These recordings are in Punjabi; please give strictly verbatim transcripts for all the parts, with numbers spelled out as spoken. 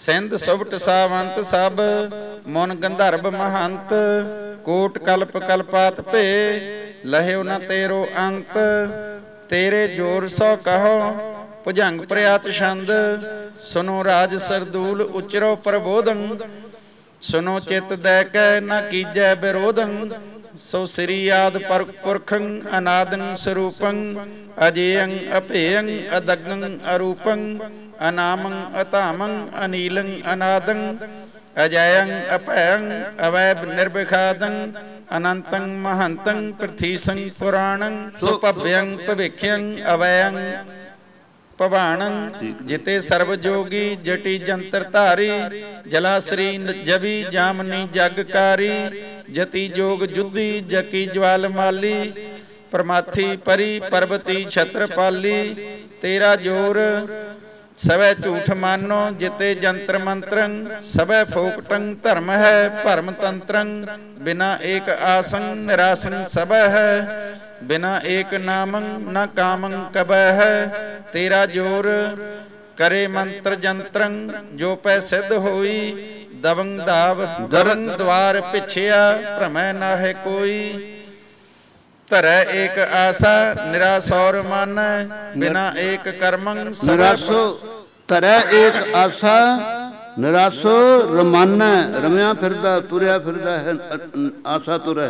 ਸਿੰਧ ਸੁਭਟ ਸਾਵੰਤ ਸਭ ਮੁਨ ਗੰਧਰਵ ਮਹੰਤ ਕੋਟ ਕਲਪ ਕਲਪਾਤ ਭੇ ਲਹਿਓ ਨ ਤੇਰੋ ਅੰਤ ਤੇਰੇ ਜੋਰ ਸੋ ਕਹੋ ਭੁਜੰਗ ਪ੍ਰਿਆਤ ਛੰਦ ਸੁਨੋ ਰਾਜ ਸਰਦੂਲ ਉਚਰੋ ਪ੍ਰਬੋਧੰ ਸੁਨੋ ਚਿਤ ਦੈ ਕੈ ਨ ਕੀਜੈ ਵਿਰੋਧੰ ਸੋ ਸ੍ਰੀ ਆਦ ਪੁਰਖੰ ਅਨਾਦੰ ਸਰੂਪੰ ਅਜੇਯੰ ਅਭੇਯੰ ਅਦਗੰ ਅਰੂਪੰ ਅਨਾਮੰ ਅਧਾਮੰ ਅਨੀਲੰ ਅਨਾਦੰ ਅਜੈਯੰ ਅਭੈਯੰ ਅਵੈਬ ਨਿਰਵਿਖਾਦੰ ਅਨੰਤੰ ਮਹੰਤੰ ਪ੍ਰਥੀਸੰ ਪੁਰਾਣੰ ਸੁਭਭਯੰ ਭਵਿਖਯੰ ਅਵੈਯੰ ਭਵਾਣੰ ਜਿਤੇ ਸਰਬ ਜੋਗੀ ਜਟੀ ਜੰਤਰ ਧਾਰੀ ਜਲਾਸਰੀ ਜਵੀ ਜਾਮਨੀ ਜਗਕਾਰੀ ਜਤੀ ਜੋਗ ਜੁਧੀ ਜਕੀ ਜਵਾਲ ਮਾਲੀ ਪਰਮਾਥੀ ਪਰੀ ਪਰਬਤੀ ਛਤਰਪਾਲੀ ਤੇਰਾ ਜੋਰ ਸਵੈ ਝੂਠ ਮਾਨੋ ਜਿਤੇ ਜੰਤਰ ਮੰਤਰੰ ਸਵੈ ਫੋਕਟੰ ਧਰਮ ਹੈ ਭਰਮ ਤੰਤਰੰ ਬਿਨਾ ਏਕ ਆਸਨ ਨਿਰਾਸਨ ਸਭੈ ਹੈ ਬਿਨਾ ਏਕ ਨਾਮੰ ਨ ਕਾਮੰ ਕਬੈ ਹੈ ਤੇਰਾ ਜੋਰ ਕਰੇ ਮੰਤਰ ਜੰਤਰੰ ਜੋ ਪੈ ਸਿੱਧ ਹੋਈ ਦਵੰ ਦਾਵ ਦਰੰ ਦਵਾਰ ਪਿਛਿਆ ਭ੍ਰਮੈ ਨਾਹਿ ਕੋਈ ਧਰੈ ਏਕ ਆਸਾ ਨਿਰਾਸੌਰ ਮਾਨੈ ਬਿਨਾ ਏਕ ਕਰਮੰ ਨਿਰਾਸੋ ਧਰੈ ਏਕ ਆਸਾ ਨਿਰਾਸੋ ਰਮਾਨੈ ਰਮਿਆ ਫਿਰਦਾ ਤੁਰਿਆ ਫਿਰਦਾ ਹੈ ਆਸਾ ਤੁਰੈ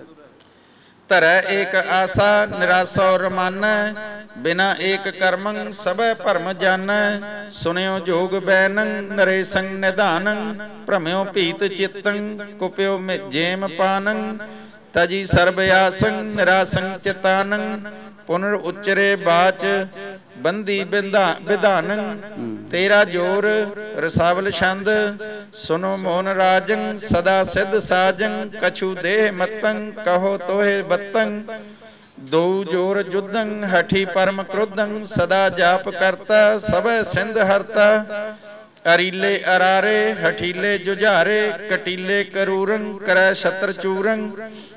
ਧਰੈ ਏਕ ਆਸਾ ਨਿਰਾਸੋ ਰਮਾਨੈ ਬਿਨਾ ਏਕ ਕਰਮੰ ਸਭੈ ਭਰਮ ਜਾਨੈ ਸੁਨਿਓ ਜੋਗ ਬੈਨੰ ਨਰੇਸੰ ਨਿਧਾਨੰ ਭ੍ਰਮਿਓ ਭੀਤ ਚਿਤੰ ਕੁਪਿਓ ਜੇਮ ਪਾਨੰ ਤਜੀ ਸਰਬ ਆਸੰ ਨਿਰਾਸੰ ਚਿਤਾਨੰ ਪੁਨਰ ਉਚਰੇ ਬਾਚ ਬੰਦੀ ਵਿਧਾਨੰ ਤੇਰਾ ਜੋਰ ਰਸਾਵਲ ਛੰਦ ਸੁਨੋ ਮੋਹਨ ਰਾਜੰ ਸਦਾ ਸਿੱਧ ਸਾਜੰ ਕਛੂ ਦੇਹ ਮਤੰ ਕਹੋ ਤੋਹੇ ਬਤੰ ਦੋ ਜੋਰ ਜੁਧੰ ਹਠੀ ਪਰਮ ਕ੍ਰੋਧੰ ਸਦਾ ਜਾਪ ਕਰਤਾ ਸਭੈ ਸਿੰਧ ਹਰਤਾ ਅਰੀਲੇ ਅਰਾਰੇ ਹਠੀਲੇ ਜੁਝਾਰੇ ਕਟੀਲੇ ਕਰੂਰੰ ਕਰੈ ਛਤਰ ਚੂਰੰ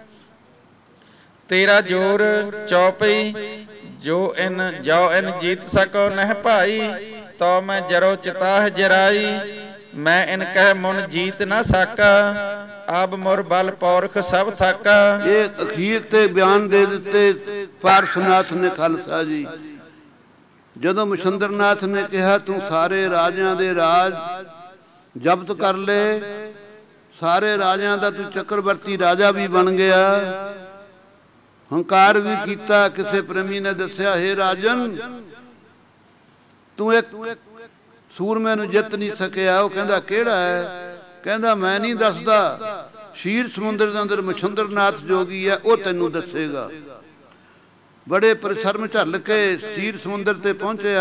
ਤੇਰਾ ਜੋਰ ਚੌਪਈ ਜੋ ਇਨ ਜੋ ਇਨ ਜੀਤ ਸਕੋ ਨਹਿ ਭਾਈ ਤੋ ਮੈਂ ਜਰੋ ਚਿਤਾਹ ਜਰਾਈ ਮੈਂ ਇਨ ਕਹਿ ਮੁਨ ਜੀਤ ਨਾ ਸਾਕਾ ਆਬ ਮੁਰ ਬਲ ਪੌਰਖ ਸਭ ਥਾਕਾ। ਇਹ ਅਖੀਰ ਤੇ ਬਿਆਨ ਦੇ ਦਿੱਤੇ ਪਾਰਸਨਾਥ ਨੇ ਖਾਲਸਾ ਜੀ। ਜਦੋਂ ਮਛੰਦਰਨਾਥ ਨੇ ਕਿਹਾ ਤੂੰ ਸਾਰੇ ਰਾਜਿਆਂ ਦੇ ਰਾਜ ਜ਼ਬਤ ਕਰ ਲੈ, ਸਾਰੇ ਰਾਜਿਆਂ ਦਾ ਤੂੰ ਚੱਕਰਵਰਤੀ ਰਾਜਾ ਵੀ ਬਣ ਗਿਆ, ਹੰਕਾਰ ਵੀ ਕੀਤਾ। ਕਿਸੇ ਪ੍ਰੇਮੀ ਨੇ ਦੱਸਿਆ, ਹੇ ਰਾਜਨ ਤੂੰ ਇੱਕ ਸੂਰਮੇ ਨੂੰ ਜਿੱਤ ਨਹੀਂ ਸਕਿਆ। ਉਹ ਕਹਿੰਦਾ ਕਿਹੜਾ ਹੈ? ਕਹਿੰਦਾ ਮੈਂ ਨਹੀਂ ਦੱਸਦਾ, ਸ਼ੀਰ ਸਮੁੰਦਰ ਦੇ ਅੰਦਰ ਮਛੰਦਰਨਾਥ ਜੋਗੀ ਹੈ, ਉਹ ਤੈਨੂੰ ਦੱਸੇਗਾ। ਬੜੇ ਪਰਿਸ਼ਰਮ ਝੱਲ ਕੇ ਸ਼ੀਰ ਸਮੁੰਦਰ ਤੇ ਪਹੁੰਚਿਆ।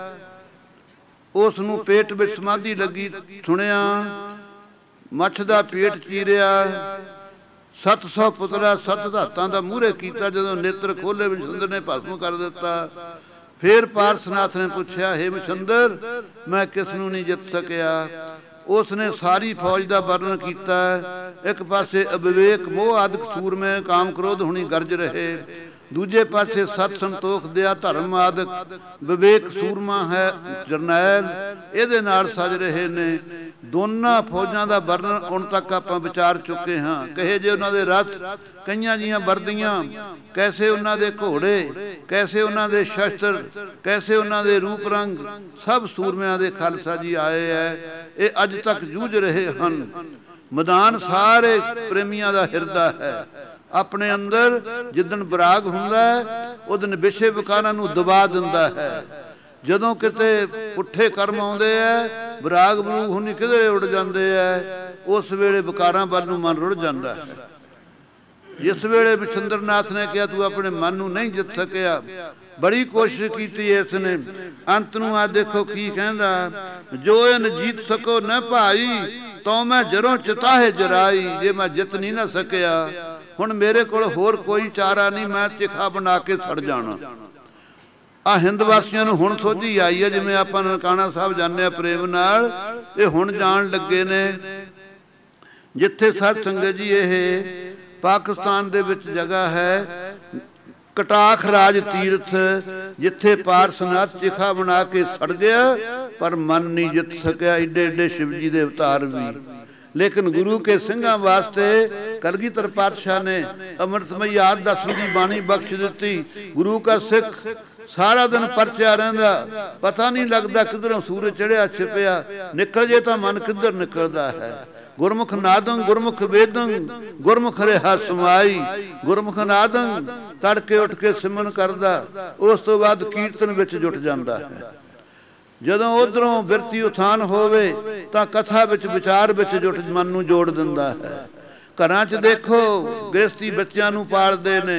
ਉਸ ਨੂੰ ਪੇਟ ਵਿੱਚ ਸਮਾਧੀ ਲੱਗੀ ਸੁਣਿਆ, ਮੱਛ ਦਾ ਪੇਟ ਚੀਰਿਆ, ਸੱਤ ਸੌ ਪੁੱਤਰਾ ਸੱਤ ਧਾਤਾਂ ਦਾ ਮੂਹਰੇ ਕੀਤਾ। ਜਦੋਂ ਨੇਤਰ ਖੋਲੇ ਮਛੰਦਰ ਨੇ ਭਸਮ ਕਰ ਦਿੱਤਾ। ਫਿਰ ਪਾਰਸਨਾਥ ਨੇ ਪੁੱਛਿਆ, ਹੇ ਮਛੰਦਰ ਮੈਂ ਕਿਸ ਨੂੰ ਨਹੀਂ ਜਿੱਤ ਸਕਿਆ? ਉਸ ਨੇ ਸਾਰੀ ਫੌਜ ਦਾ ਵਰਣਨ ਕੀਤਾ। ਇੱਕ ਪਾਸੇ ਅਵਿਵੇਕ ਮੋਹ ਆਦਿਕ ਸੂਰਮੇ ਕਾਮ ਕ੍ਰੋਧ ਹੁਣੀ ਗਰਜ ਰਹੇ, ਦੂਜੇ ਪਾਸੇ ਸਤ ਸੰਤੋਖ ਦਿਆ ਧਰਮ ਆਦਿਕ ਵਿਵੇਕ ਸੂਰਮਾ ਹੈ ਜਰਨੈਲ, ਇਹਦੇ ਨਾਲ ਸਜ ਰਹੇ ਨੇ। ਦੋਨਾਂ ਫੌਜਾਂ ਦਾ ਵਰਣਨ ਹੁਣ ਤੱਕ ਆਪਾਂ ਵਿਚਾਰ ਚੁੱਕੇ ਹਾਂ। ਕਹੇ ਜੇ ਉਹਨਾਂ ਦੇ ਰਥ, ਕਈਆਂ ਜੀਆਂ ਵਰਦੀਆਂ, ਕੈਸੇ ਉਹਨਾਂ ਦੇ ਘੋੜੇ, ਕੈਸੇ ਉਹਨਾਂ ਦੇ ਸ਼ਸਤਰ, ਕੈਸੇ ਉਹਨਾਂ ਦੇ ਰੂਪ ਰੰਗ, ਸਭ ਸੂਰਮਿਆਂ ਦੇ ਖਾਲਸਾ ਜੀ ਆਏ ਹੈ। ਇਹ ਅੱਜ ਤੱਕ ਜੂਝ ਰਹੇ ਹਨ। ਮੈਦਾਨ ਸਾਰੇ ਪ੍ਰੇਮੀਆਂ ਦਾ ਹਿਰਦਾ ਹੈ। ਆਪਣੇ ਅੰਦਰ ਜਿੱਦਣ ਬਰਾਗ ਹੁੰਦਾ ਹੈ, ਉਦਣ ਵਿਸ਼ੇ ਵਿਕਾਰਾਂ ਨੂੰ ਦਬਾ ਦਿੰਦਾ ਹੈ। ਜਦੋਂ ਕਿਤੇ ਪੁੱਠੇ ਕਰਮ ਆਉਂਦੇ ਹੈ, ਬਰਾਗ ਬਰੂਗ ਹੁਣੀ ਕਿਧਰੇ ਉੱਡ ਜਾਂਦੇ ਹੈ, ਉਸ ਵੇਲੇ ਵਿਕਾਰਾਂ ਵੱਲ ਨੂੰ ਮਨ ਰੁੜ ਜਾਂਦਾ ਹੈ। ਜਿਸ ਵੇਲੇ ਮਛੰਦਰਨਾਥ ਨੇ ਕਿਹਾ ਤੂੰ ਆਪਣੇ ਮਨ ਨੂੰ ਨਹੀਂ ਜਿੱਤ ਸਕਿਆ, ਬੜੀ ਕੋਸ਼ਿਸ਼ ਕੀਤੀ ਇਸ ਨੇ, ਅੰਤ ਨੂੰ ਆ ਦੇਖੋ ਕੀ ਕਹਿੰਦਾ, ਜੋ ਇਨ ਜੀਤ ਸਕੋ ਨਾ ਭਾਈ ਤੋ ਮੈਂ ਜਰੋਂ ਚਿਤਾਹੇ ਜਰਾਈ। ਜੇ ਮੈਂ ਜਿੱਤ ਨਹੀਂ ਨਾ ਸਕਿਆ, ਹੁਣ ਮੇਰੇ ਕੋਲ ਹੋਰ ਕੋਈ ਚਾਰਾ ਨਹੀਂ, ਮੈਂ ਤਿੱਖਾ ਬਣਾ ਕੇ ਸੜ ਜਾਣਾ। ਆ ਹਿੰਦ ਵਾਸੀਆਂ ਨੂੰ ਹੁਣ ਸੋਝੀ ਆਈ ਹੈ, ਜਿਵੇਂ ਆਪਾਂ ਨਨਕਾਣਾ ਸਾਹਿਬ ਜਾਂਦੇ ਆ ਪ੍ਰੇਮ ਨਾਲ, ਇਹ ਹੁਣ ਜਾਣ ਲੱਗੇ ਨੇ। ਜਿੱਥੇ ਸਤ ਸੰਗਤ ਜੀ ਇਹ ਪਾਕਿਸਤਾਨ ਦੇ ਵਿੱਚ ਜਗ੍ਹਾ ਹੈ ਕਟਾਖ ਰਾਜ ਤੀਰਥ ਜਿੱਥੇ ਪਾਰਸਨਾਥ ਚਿਖਾ ਬਣਾ ਕੇ ਸੜ ਗਿਆ, ਪਰ ਮਨ ਨਹੀਂ ਜਿੱਤ ਸਕਿਆ ਏਡੇ ਏਡੇ ਸ਼ਿਵ ਜੀ ਦੇ ਅਵਤਾਰ ਵੀ। ਲੇਕਿਨ ਗੁਰੂ ਕੇ ਸਿੰਘਾਂ ਵਾਸਤੇ ਕਲਗੀਧਰ ਪਾਤਸ਼ਾਹ ਨੇ ਅੰਮ੍ਰਿਤਮਈ ਆਦਿ ਦਸਵੀਂ ਦੀ ਬਾਣੀ ਬਖਸ਼ ਦਿੱਤੀ। ਗੁਰੂ ਕਾ ਸਿੱਖ ਸਾਰਾ ਦਿਨ ਪਰਚਿਆ ਰਹਿੰਦਾ, ਪਤਾ ਨਹੀਂ ਲੱਗਦਾ ਕਿੱਧਰੋਂ ਸੂਰਜ ਚੜਿਆ ਛਿਪਿਆ, ਨਿਕਲ ਜੇ ਤਾਂ ਮਨ ਕਿੱਧਰ ਨਿਕਲਦਾ ਹੈ। ਗੁਰਮੁਖ ਨਾਦੰ ਗੁਰਮੁਖ ਵੇਦੰ ਗੁਰਮੁਖ ਰਿਹਾ ਸਮਾਈ, ਗੁਰਮੁਖ ਨਾਦੰ ਤੜਕੇ ਉੱਠ ਕੇ ਸਿਮਰਨ ਕਰਦਾ, ਉਸ ਤੋਂ ਬਾਅਦ ਕੀਰਤਨ ਵਿੱਚ ਜੁਟ ਜਾਂਦਾ ਹੈ। ਜਦੋਂ ਉਧਰੋਂ ਬਿਰਤੀ ਉਥਾਨ ਹੋਵੇ ਤਾਂ ਕਥਾ ਵਿੱਚ ਵਿਚਾਰ ਵਿੱਚ ਜੁਟ ਮਨ ਨੂੰ ਜੋੜ ਦਿੰਦਾ ਹੈ। ਘਰਾਂ 'ਚ ਦੇਖੋ ਗ੍ਰਸਤੀ ਬੱਚਿਆਂ ਨੂੰ ਪਾਲਦੇ ਨੇ,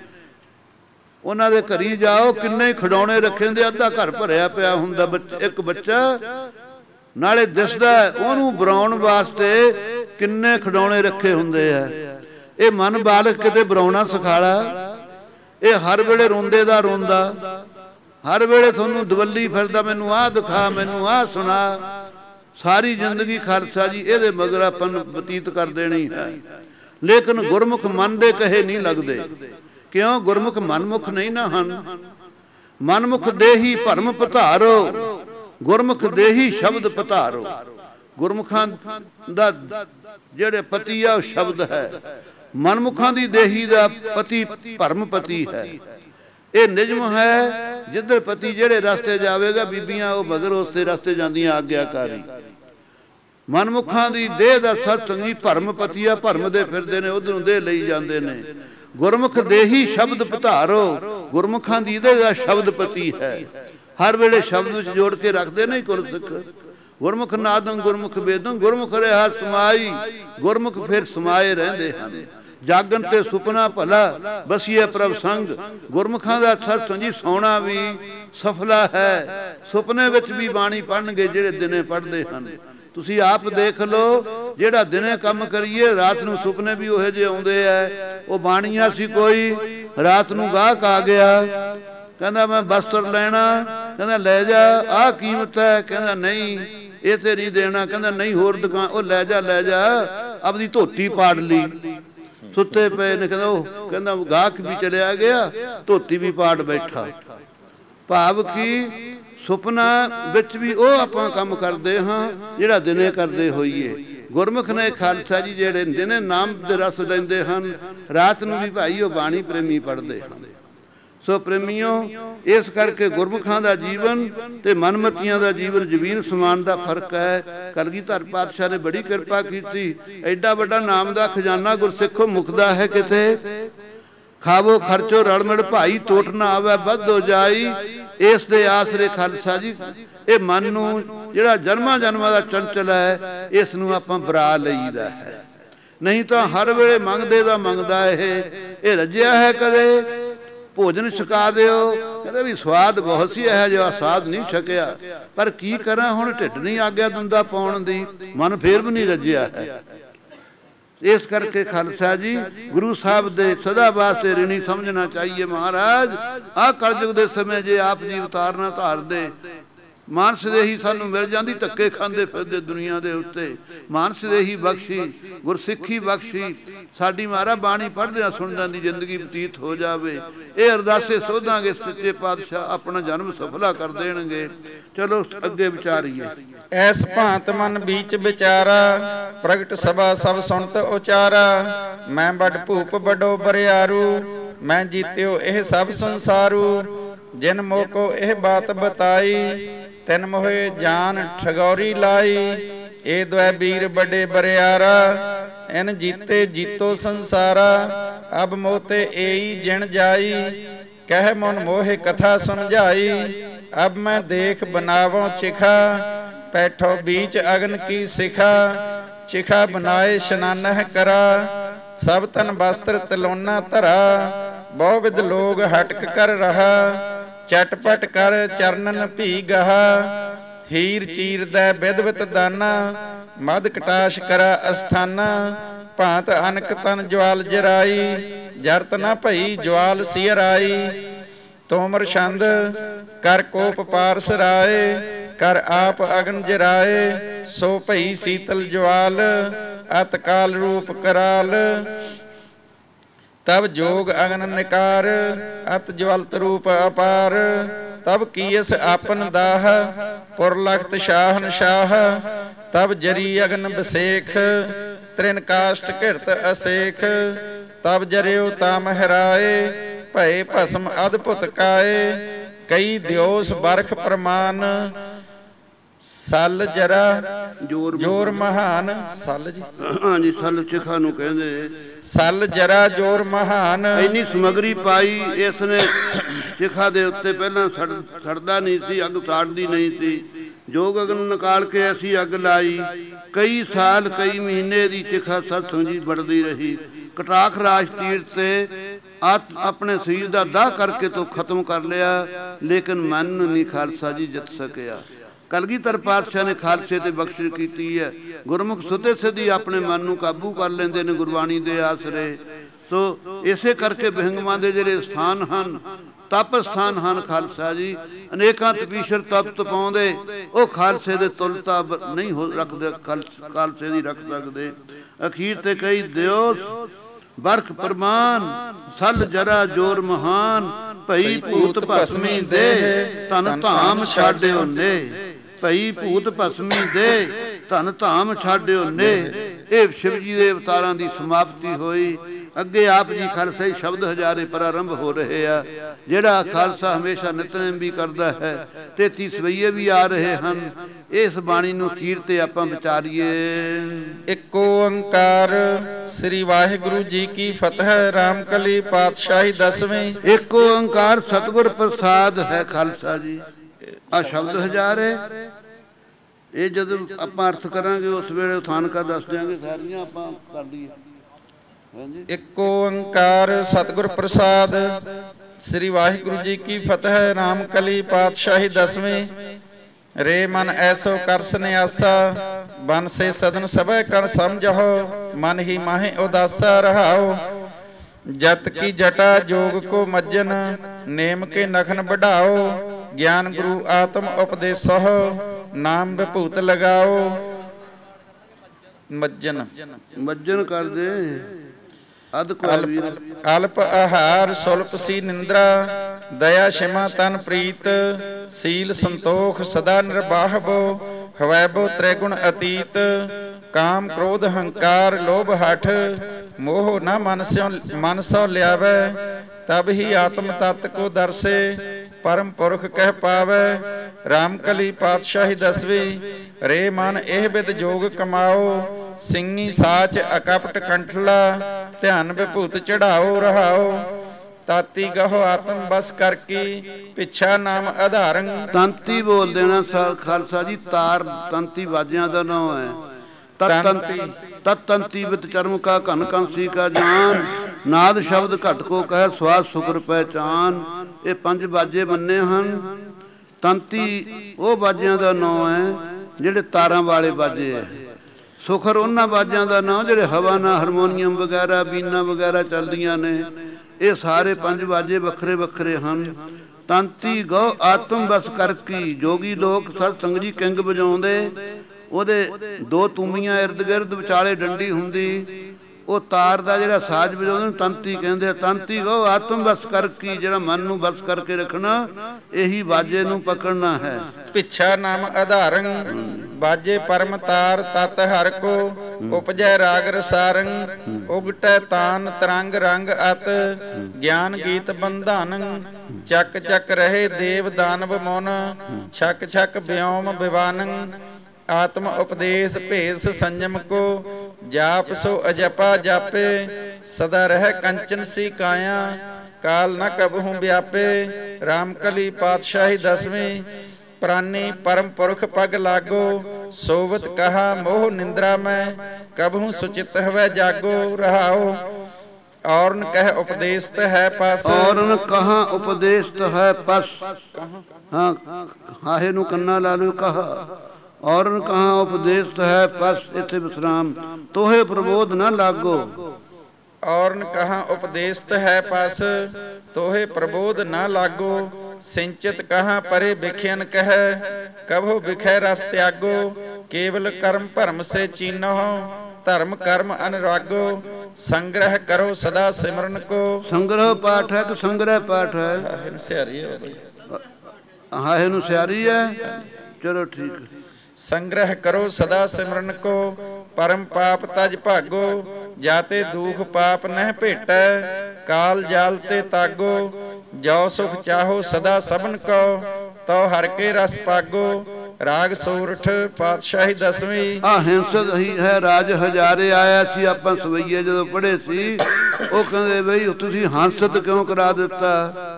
ਉਹਨਾਂ ਦੇ ਘਰੀ ਜਾਓ ਕਿੰਨੇ ਖਿਡੌਣੇ ਰੱਖੇ ਹੁੰਦੇ, ਅੱਧਾ ਘਰ ਭਰਿਆ ਪਿਆ ਹੁੰਦਾ। ਇੱਕ ਬੱਚਾ ਨਾਲੇ ਦਿਸਦਾ, ਉਹਨੂੰ ਬਰਾਉਣ ਵਾਸਤੇ ਕਿੰਨੇ ਖਿਡੌਣੇ ਰੱਖੇ ਹੁੰਦੇ ਆ। ਇਹ ਮਨ ਬਾਲਕ ਕਿਤੇ ਬਰਾਉਣਾ ਸਿਖਾਲਾ, ਇਹ ਹਰ ਵੇਲੇ ਰੋਂਦੇ ਦਾ ਰੋਂਦਾ, ਹਰ ਵੇਲੇ ਤੁਹਾਨੂੰ ਦਵੱਲੀ ਫਿਰਦਾ, ਮੈਨੂੰ ਆਹ ਦਿਖਾ, ਮੈਨੂੰ ਆਹ ਸੁਣਾ। ਸਾਰੀ ਜ਼ਿੰਦਗੀ ਖਾਲਸਾ ਜੀ ਇਹਦੇ ਮਗਰ ਆਪਾਂ ਨੂੰ ਬਤੀਤ ਕਰ ਦੇਣੀ ਹੈ। ਲੇਕਿਨ ਗੁਰਮੁਖ ਮਨ ਦੇ ਕਹੇ ਨਹੀਂ ਲੱਗਦੇ। ਕਿਉਂ? ਗੁਰਮੁਖ ਮਨਮੁਖ ਨਹੀਂ ਨਾ ਹਨ। ਮਨਮੁਖ ਦੇਹੀ ਭਰਮ ਪਧਾਰੋ, ਗੁਰਮੁਖ ਦੇਹੀ ਸ਼ਬਦ ਪਧਾਰੋ। ਗੁਰਮੁਖਾਂ ਦਾ ਜਿਹੜੇ ਪਤੀ ਆ ਉਹ ਸ਼ਬਦ ਹੈ, ਮਨਮੁਖਾਂ ਦੀ ਦੇਹੀ ਦਾ ਪਤੀ ਭਰਮ ਪਤੀ ਹੈ। ਇਹ ਨਿਯਮ ਹੈ, ਜਿੱਧਰ ਪਤੀ ਜਿਹੜੇ ਰਸਤੇ ਜਾਵੇਗਾ ਬੀਬੀਆਂ ਉਹ ਮਗਰ ਉਸੇ ਰਸਤੇ ਜਾਂਦੀਆਂ ਆਗਿਆਕਾਰੀ। ਮਨਮੁਖਾਂ ਦੀ ਦੇਹ ਦਾ ਸਤ ਸੰਗੀ ਭਰਮ ਪਤੀ ਆ, ਭਰਮ ਦੇ ਫਿਰਦੇ ਨੇ, ਉਧਰੋਂ ਦੇਹ ਲਈ ਜਾਂਦੇ ਨੇ। ਗੁਰਮੁਖ ਦੇਹੀ ਸ਼ਬਦ ਪਧਾਰੋ, ਗੁਰਮੁਖਾਂ ਦੀ ਦੇਹ ਦਾ ਸ਼ਬਦ ਪਤੀ ਹੈ। ਹਰ ਵੇਲੇ ਸ਼ਬਦ ਵਿੱਚ ਜੋੜ ਕੇ ਰੱਖਦੇ ਨਹੀਂ ਗੁਰਸਿੱਖ। ਗੁਰਮੁਖ ਨਾਦੰ ਗੁਰਮੁਖ ਵੇਦੰ ਗੁਰਮੁਖ ਰਿਹਾ ਸਮਾਈ, ਗੁਰਮੁਖ ਫਿਰ ਸਮਾਏ ਰਹਿੰਦੇ ਹਨ। ਜਾਗਣ ਤੇ ਸੁਪਨਾ ਭਲਾ ਬਸੀਏ ਪ੍ਰਭ ਸੰਗ, ਗੁਰਮੁਖਾਂ ਦਾ ਸਤ ਸੰਜੀ ਸੋਣਾ ਵੀ ਸਫਲਾ ਹੈ। ਸੁਪਨੇ ਵਿੱਚ ਵੀ ਬਾਣੀ ਪੜ੍ਹਨਗੇ ਜਿਹੜੇ ਦਿਨੇ ਪੜ੍ਹਦੇ ਹਨ। ਤੁਸੀਂ ਆਪ ਦੇਖ ਲਓ, ਜਿਹੜਾ ਦਿਨੇ ਕੰਮ ਕਰੀਏ ਰਾਤ ਨੂੰ ਸੁਪਨੇ ਵੀ ਉਹੋ ਜਿਹੇ ਆਉਂਦੇ ਆ। ਉਹ ਬਾਣੀਆਂ ਸੀ, ਕੋਈ ਰਾਤ ਨੂੰ ਗਾਹਕ ਆ ਗਿਆ, ਕਹਿੰਦਾ ਮੈਂ ਬਸਤਰ ਲੈਣਾ, ਕਹਿੰਦਾ ਲੈ ਜਾ, ਆਹ ਕੀਮਤ ਹੈ, ਕਹਿੰਦਾ ਨਹੀਂ ਇਹ ਤੇ ਨਹੀਂ ਦੇਣਾ, ਕਹਿੰਦਾ ਨਹੀਂ ਹੋਰ ਦੁਕਾਨ, ਉਹ ਲੈ ਜਾ ਲੈ ਜਾ। ਆਪਦੀ ਧੋਤੀ ਪਾੜ ਲਈ, ਸੁੱਤੇ ਪਏ ਨੇ, ਕਹਿੰਦਾ ਉਹ ਕਹਿੰਦਾ ਗਾਹਕ ਵੀ ਚਲਿਆ ਗਿਆ, ਧੋਤੀ ਵੀ ਪਾੜ ਬੈਠਾ। ਭਾਵ ਕਿ ਸੁਪਨਾ ਵਿੱਚ ਵੀ ਉਹ ਆਪਾਂ ਕੰਮ ਕਰਦੇ ਹਾਂ ਜਿਹੜਾ ਦਿਨੇ ਕਰਦੇ ਹੋਈਏ। ਗੁਰਮੁਖ ਨੇ ਖਾਲਸਾ ਜੀ ਜਿਹੜੇ ਜਿਹਨੇ ਨਾਮ ਦੇ ਰਸ ਲੈਂਦੇ ਹਨ, ਰਾਤ ਨੂੰ ਵੀ ਭਾਈ ਉਹ ਬਾਣੀ ਪ੍ਰੇਮੀ ਪੜ੍ਹਦੇ ਹਨ। ਸੋ ਪ੍ਰੇਮੀਓ, ਇਸ ਕਰਕੇ ਗੁਰਮੁਖਾਂ ਦਾ ਜੀਵਨ ਤੇ ਮਨਮਤੀਆਂ ਦਾ ਜੀਵਨ ਜ਼ਮੀਨ ਸਮਾਨ ਦਾ ਫਰਕ ਹੈ। ਕਲਗੀਧਰ ਪਾਤਸ਼ਾਹ ਨੇ ਬੜੀ ਕਿਰਪਾ ਕੀਤੀ। ਐਡਾ ਵੱਡਾ ਨਾਮ ਦਾ ਖਜ਼ਾਨਾ ਗੁਰਸਿੱਖੋ ਮੁਕਦਾ ਹੈ ਕਿਤੇ। ਖਾਵੋ ਖਰਚੋ ਰਲਮਿਲ ਭਾਈ, ਟੋਟ ਨਾ ਆਵੇ ਵੱਧ ਹੋ ਜਾਈ। ਇਸ ਦੇ ਆਸਰੇ ਖਾਲਸਾ ਜੀ ਇਹ ਮਨ ਨੂੰ ਜਿਹੜਾ ਜਨਮਾਂ ਜਨਮਾਂ ਦਾ ਚੰਚਲ ਹੈ, ਇਸ ਨੂੰ ਆਪਾਂ ਬਰਾ ਲਈਦਾ ਹੈ। ਨਹੀਂ ਤਾਂ ਹਰ ਵੇਲੇ ਮੰਗਦੇ ਦਾ ਮੰਗਦਾ ਇਹ ਇਹ ਰੱਜਿਆ ਹੈ। ਕਦੇ ਭੋਜਨ ਛਕਾ ਦਿਓ, ਕਹਿੰਦੇ ਵੀ ਸਵਾਦ ਬਹੁਤ ਸੀ, ਇਹੋ ਜਿਹਾ ਸਵਾਦ ਨਹੀਂ ਛਕਿਆ, ਪਰ ਕੀ ਕਰਾਂ ਹੁਣ ਢਿੱਡ ਨਹੀਂ ਆਗਿਆ ਦਿੰਦਾ ਪਾਉਣ ਦੀ, ਮਨ ਫੇਰ ਵੀ ਨਹੀਂ ਰੱਜਿਆ ਹੈ। ਇਸ ਕਰਕੇ ਖਾਲਸਾ ਜੀ ਗੁਰੂ ਸਾਹਿਬ ਦੇ ਸਦਾ ਵਾਸਤੇ ਰਿਣੀ ਸਮਝਣਾ ਚਾਹੀਏ। ਮਹਾਰਾਜ ਆਹ ਕਲਯੁਗ ਦੇ ਸਮੇਂ ਜੇ ਆਪ ਜੀ ਉਤਾਰਨਾ ਧਾਰਦੇ, ਮਾਨਸ ਦੇਹੀ ਸਾਨੂੰ ਮਿਲ ਜਾਂਦੀ, ਧੱਕੇ ਖਾਂਦੇ ਫਿਰਦੇ ਦੁਨੀਆ ਦੇ ਉੱਤੇ। ਮਾਨਸ ਦੇਹੀ ਬਖਸ਼ੀ, ਗੁਰਸਿੱਖੀ ਬਖਸ਼ੀ, ਸਾਡੀ ਮਹਾਰਾਜ ਬਾਣੀ ਪੜ੍ਹਦਿਆਂ ਸੁਣਦਿਆਂ ਦੀ ਜ਼ਿੰਦਗੀ ਬਤੀਤ ਹੋ ਜਾਵੇ। ਇਹ ਅਰਦਾਸੇ ਸੋਧਾਂਗੇ, ਸੱਚੇ ਪਾਤਸ਼ਾਹ ਆਪਣਾ ਜਨਮ ਸਫਲਾ ਕਰ ਦੇਣਗੇ। ਚਲੋ ਅੱਗੇ ਵਿਚਾਰੀਏ। ਐਸ ਭਾਂਤ ਮਨ ਵਿੱਚ ਵਿਚਾਰਾ, ਪ੍ਰਗਟ ਸਭਾ ਸਭ ਸੁਣਤ ਉਚਾਰਾ। ਮੈਂ ਵੱਡ ਭੂਪ ਵੱਡੋ ਬਰਿਆਰੂ, ਮੈਂ ਜੀਤਿਓ ਇਹ ਸਭ ਸੰਸਾਰੂ। ਜਿਨ ਮੋਕੋ ਇਹ ਬਾਤ ਬਤਾਈ, ਤਿਨ ਮੋਹੇ ਜਾਨ ਠਗੌਰੀ ਲਾਈ। ਇਹ ਦੁਐ ਵੀਰ ਵੱਡੇ ਬਰਿਆਰਾ, ਇਨ ਜੀਤੇ ਜੀਤੋ ਸੰਸਾਰਾ। ਅਬ ਮੋਤੇ ਏਈ ਜਿਣ ਜਾਈ, ਕਹਿ ਮਨ ਮੋਹਿ ਕਥਾ ਸਮਝਾਈ। ਅਬ ਮੈਂ ਦੇਖ ਬਨਾਵੋ ਚਿਖਾ, ਪੈਠੋ बीच अगन की शिखा। चिखा बनाए शनानह करा, सब तन वस्त्र तलोना धरा। बहुविध लोग हटक कर रहा, चटपट कर चरणन भी गहा। हीर चीर दै विधवत दाना, मद कटाश करा अस्थाना। भांत अनक तन ज्वाल जराई, जरत न भई ज्वाल सियराई। तोमर छंद कर कोप पारस राए, कर आप अगन जराए। सो भई शीतल ज्वाल, अतकाल रूप कराल। तब जोग अगन निकार अत ज्वलत रूप अपार। तब कीस आपन दाह पुरलखत शाहन शाह। तब जरी अगन बसेख त्रिन काष्ट घिरत असेख। तब जरियो ताम हराए भय भस्म अद्भुत काए। कई दियोस बरख प्रमाण सल जरा जोर जोर महान। सल जी हाँ जी सल चिखा नूं कहंदे सल जरा जोर महान। ਇੰਨੀ ਸਮਗਰੀ ਪਾਈ ਇਸ ਨੇ ਚਿਖਾ ਦੇ ਉੱਤੇ ਪਹਿਲਾਂ ਸੜ ਸੜਦਾ ਨਹੀਂ ਸੀ, ਅੱਗ ਸਾੜਦੀ ਨਹੀਂ ਸੀ। ਜੋਗ ਅਗਨ ਨਿਕਾਲ ਕੇ ਅਸੀਂ ਅੱਗ ਲਾਈ। ਕਈ ਸਾਲ ਕਈ ਮਹੀਨੇ ਦੀ ਚਿਖਾ ਸਤਸੰਗ ਜੀ बढ़ਦੀ ਰਹੀ। ਕਟਾਖ ਰਾਜ ਤੀਰ ਤੇ ਆਪਣੇ ਸਰੀਰ ਦਾ ਦਾਹ ਕਰਕੇ ਤੋਂ ਖਤਮ ਕਰ ਲਿਆ, ਲੇਕਿਨ ਮਨ ਨਹੀਂ ਖਾਲਸਾ ਜੀ ਜਿੱਤ ਸਕਿਆ। ਕਲਗੀਧਰ ਪਾਤਸ਼ਾਹ ਨੇ ਖਾਲਸੇ ਤੇ ਬਖਸ਼ਿਸ਼ ਕੀਤੀ ਹੈ। ਗੁਰਮੁਖ ਸੁਤੇ ਸਿੱਧੀ ਆਪਣੇ ਮਨ ਨੂੰ ਕਾਬੂ ਕਰ ਲੈਂਦੇ ਨੇ ਗੁਰਬਾਣੀ ਦੇ ਆਸਰੇ। ਸੋ ਇਸੇ ਕਰਕੇ ਬਿਹੰਗਮਾਂ ਦੇ ਜਿਹੜੇ ਸਥਾਨ ਹਨ, ਤਪ ਸਥਾਨ ਹਨ ਖਾਲਸਾ ਜੀ, ਅਨੇਕਾਂ ਤਪੀਸ਼ਰ ਤਪ ਤਪਾਉਂਦੇ ਉਹ ਖਾਲਸੇ ਦੇ ਤੁਲਤਾ ਨਹੀਂ ਹੋ ਰੱਖਦੇ, ਖਾਲਸੇ ਦੀ ਰੱਖ ਸਕਦੇ। ਅਖੀਰ ਤੇ ਕਈ ਦਿਓ ਬਰਖ ਪ੍ਰਮਾਨ ਸਲ ਜਰਾ ਜੋਰ ਮਹਾਨ। ਭਈ ਭੂਤ ਭਸਮੀ ਦੇ ਧਨ ਧਾਮ ਛਾਡਿਓ ਨੇ। ਭਈ ਭੂਤ ਭਸਮੀ ਦੇ ਧਨ ਧਾਮ ਛਾਡਿਓ ਨੇ। ਇਹ ਸ਼ਿਵ ਜੀ ਦੇ ਅਵਤਾਰਾਂ ਦੀ ਸਮਾਪਤੀ ਹੋਈ। ਅੱਗੇ ਆਪ ਜੀ ਖਾਲਸਾ ਸ਼ਬਦ ਹਜ਼ਾਰੇ ਪ੍ਰਾਰੰਭ ਹੋ ਰਹੇ ਆ। ਜਿਹੜਾ ਖਾਲਸਾ ਹਮੇਸ਼ਾ ਨਿਤਨੇਮ ਵੀ ਕਰਦਾ ਹੈ, ਤੇਤੀ ਸਵਈਏ ਵੀ ਆ ਰਹੇ ਹਨ। ਇਸ ਬਾਣੀ ਨੂੰ ਅਖੀਰ ਤੇ ਆਪਾਂ ਵਿਚਾਰੀਏ। ਇੱਕ ਓੰਕਾਰ ਸ੍ਰੀ ਵਾਹਿਗੁਰੂ ਜੀ ਕੀ ਫਤਿਹ। ਰਾਮਕਲੀ ਪਾਤਸ਼ਾਹੀ ਦਸਵੇਂ। ਇੱਕ ਓੰਕਾਰ ਸਤਿਗੁਰ ਪ੍ਰਸਾਦ ਹੈ ਖਾਲਸਾ ਜੀ। ਆ ਸ਼ਬਦ ਹਜ਼ਾਰ ਹੈ। ਇਹ ਜਦੋਂ ਆਪਾਂ ਅਰਥ ਕਰਾਂਗੇ ਉਸ ਵੇਲੇ ਥਾਨਕਾ ਦੱਸ ਦਿਆਂਗੇ, ਸਾਰੀਆਂ ਆਪਾਂ ਕਰ ਲਈਏ। ਇੱਕ ਓੰਕਾਰ ਸਤਿਗੁਰ ਪ੍ਰਸਾਦ ਸ੍ਰੀ ਵਾਹਿਗੁਰੂ ਜੀ ਕੀ ਫਤਿਹ। ਰਾਮਕਲੀ ਪਾਤਸ਼ਾਹੀ ਦਸਵੇਂ। ਰੇ ਮਨ ਐਸੋ ਕਰ ਸੰਿਆਸਾ ਬਨ ਸੇ ਸਦਨ ਸਭੈ ਕਰ ਸਮਝੋ। ਮਨ ਹੀ ਮਾਹੇ ਉਦਾਸਾ ਰਹਾਓ। ਜਤ ਕੀ ਜਟਾ जोग को मज्जन नेम के नखन बढ़ाओ। ज्ञान गुरु आत्म उपदेसो नाम विभूत लगाओ। मज्जन मज्जन कर दे अल्प अल्प आहार सुल्प सी निंद्रा। दया क्षमा तन प्रीत सील संतोख सदा निर्बाहबो। हवैबो त्रिगुण अतीत काम क्रोध हंकार लोभ हठ। मोह न मन स्यों मन सो लियावै तब ही आत्म तत्त को दर्शे परम पुरख कह पावै। रामकली पातशाही दसवीं। रे मन एह बिद जोग कमाओ। ਸਿੰਘੀ ਸਾਚ ਅਕਪਟ ਕੰਠਲਾ ਧਿਆਨ ਵਿਭੂਤ ਚੜਾਓ ਰਹਾਓ। ਤਾਤੀ ਗਹੋ ਆਤਮ ਬਸ ਕਰ ਕੀ ਪਿਛਾ ਨਾਮ ਆਧਾਰੰ। ਤੰਤੀ ਬੋਲ ਦੇਣਾ ਖਾਲਸਾ ਜੀ। ਤਾਰ ਤੰਤੀ ਵਾਜਿਆਂ ਦਾ ਨਾਮ ਹੈ। ਤੰਤੀ ਤਤ ਤੰਤੀ ਵਿਤ ਚਰਮ ਕਾ ਘਨ ਕੰਸੀ ਕਾ ਜਾਨ। ਨਾਦ ਸ਼ਬਦ ਘਟ ਕੋ ਕਹਿ ਸਵਾਸ ਸੁਕਰ ਪਹਿਚਾਨ। ਇਹ ਪੰਜ ਬਾਜੇ ਮੰਨੇ ਹਨ। ਤੰਤੀ ਉਹ ਬਾਜਿਆਂ ਦਾ ਨਾਮ ਹੈ ਜਿਹੜੇ ਤਾਰਾਂ ਵਾਲੇ ਬਾਜੇ ਹੈ। ਸੁਖਰ ਉਹਨਾਂ ਬਾਜਾਂ ਦਾ ਨਾਂ ਜਿਹੜੇ ਹਵਾ ਨਾਲ ਹਾਰਮੋਨੀਅਮ ਵਗੈਰਾ ਬੀਨਾ ਵਗੈਰਾ ਚੱਲਦੀਆਂ ਨੇ। ਇਹ ਸਾਰੇ ਪੰਜ ਬਾਜੇ ਵੱਖਰੇ ਵੱਖਰੇ ਹਨ। ਤੰਤੀ ਗਉ ਆਤਮ ਬਸ ਕਰ ਕੀ। ਜੋਗੀ ਲੋਕ ਸਤ ਸੰਗ ਜੀ ਕਿੰਗ ਵਜਾਉਂਦੇ। ਉਹਦੇ ਦੋ ਤੂਮੀਆਂ ਇਰਦ ਗਿਰਦ ਵਿਚਾਲੇ ਡੰਡੀ ਹੁੰਦੀ। ਉਹ ਤਾਰ ਦਾ ਜਿਹੜਾ ਸਾਜ਼ ਵਜਾਉਂਦੇ ਨੂੰ ਤੰਤੀ ਕਹਿੰਦੇ ਆ। ਤੰਤੀ ਗਉ ਆਤਮ ਬਸ ਕਰ ਕੀ। ਜਿਹੜਾ ਮਨ ਨੂੰ ਬਸ ਕਰਕੇ ਰੱਖਣਾ, ਇਹੀ ਬਾਜੇ ਨੂੰ ਪਕੜਨਾ ਹੈ। ਪਿਛਾ ਨਾਮ ਆਧਾਰੰ ਬਾਜੇ ਪਰਮ ਤਾਰ ਤਤ ਹਰ ਕੋ। ਉਪਜੈ ਰਾਗ ਰਸਾਰੰ ਉਗਟੈ ਤਾਨ ਤਰੰਗ ਰੰਗ ਅਤ। ਗਿਆਨ ਗੀਤ ਬੰਧਾਨੰ ਚੱਕ ਚੱਕ ਰਹੇ ਦੇਵ ਦਾਨਵ ਮੋਨ। ਛਕ ਛਕ ਵਿਓਮ ਵਿਵਾਨੰ ਆਤਮ ਉਪਦੇਸ਼ ਭੇਸ ਸੰਜਮ ਕੋ। ਜਾਪ ਸੋ ਅਜਪਾ ਜਾਪੇ ਸਦਾ ਰਹਿ ਕੰਚਨ ਸੀ ਕਾਇਆ। ਕਾਲ ਨ ਕਬਹੂ ਵਿਆਪੇ। ਰਾਮਕਲੀ ਪਾਤਸ਼ਾਹੀ ਦਸਵੀਂ। ਪ੍ਰਾਨੀ परम पुरख पग लागो। सोवत कहा मोह निंद्रा में कबहू सुचित हवै जागो रहाओ। और न कह उपदेशत है पस। और न कहा उपदेशत है पस। हाँ हाहे नु कन्ना लालू कहा। और न कहा उपदेशत है पस। इथे विश्राम तोहे प्रबोध न लागो। और न कहा उपदेशत है पस तोहे प्रबोध न लागो। सिंचित कहाँ परे बिख्यन कह कभो बिखै रस त्यागो। केवल कर्म भरम से चीनो धर्म कर्म अनुरागो। ਸੰਗ੍ਰਹਿ ਕਰੋ ਸਦਾ ਸਿਮਰਨ ਕੋ। ਸੰਗ੍ਰਹ ਪਾਠ ਹੈ ਕਿ ਸੰਗ੍ਰਹਿ ਪਾਠ ਹੈ? ਹਾਹੇ ਸਿਆਰੀ ਹੈ, ਹਾਹੇ ਨੂੰ ਸਿਆਰੀ ਹੈ। ਚਲੋ ਠੀਕ। ਸੰਗ੍ਰਹਿ ਕਰੋ ਸਦਾ ਸਿਮਰਨ ਕੋ, ਪਰਮ ਪਾਪ ਤਜ ਭਾਗੋ। ਜਾਤੇ ਦੂਖ ਪਾਪ ਨਹਿ ਭੇਟੈ, ਕਾਲ ਜਾਲ ਤੇ ਤਾਗੋ। ਜੋ ਸੁਖ ਚਾਹੋ ਸਦਾ ਸਭਨ ਕੋ, ਤਉ ਹਰਿ ਕੇ ਰਸ ਪਾਗੋ। ਰਾਗ ਸੋਰਠ ਪਾਤਸ਼ਾਹੀ ਦਸਵੀਂ। ਆ ਹਿੰਸਕ ਹੀ ਹੈ ਰਾਜ ਹਜ਼ਾਰੇ ਆਇਆ ਸੀ, ਆਪਾਂ ਸਵਈਏ ਜਦੋਂ ਪੜ੍ਹੇ ਸੀ। ਉਹ ਕਹਿੰਦੇ ਬਈ ਤੁਸੀਂ ਹੰਸਤ ਕਿਉਂ ਕਰਾ ਦਿੱਤਾ?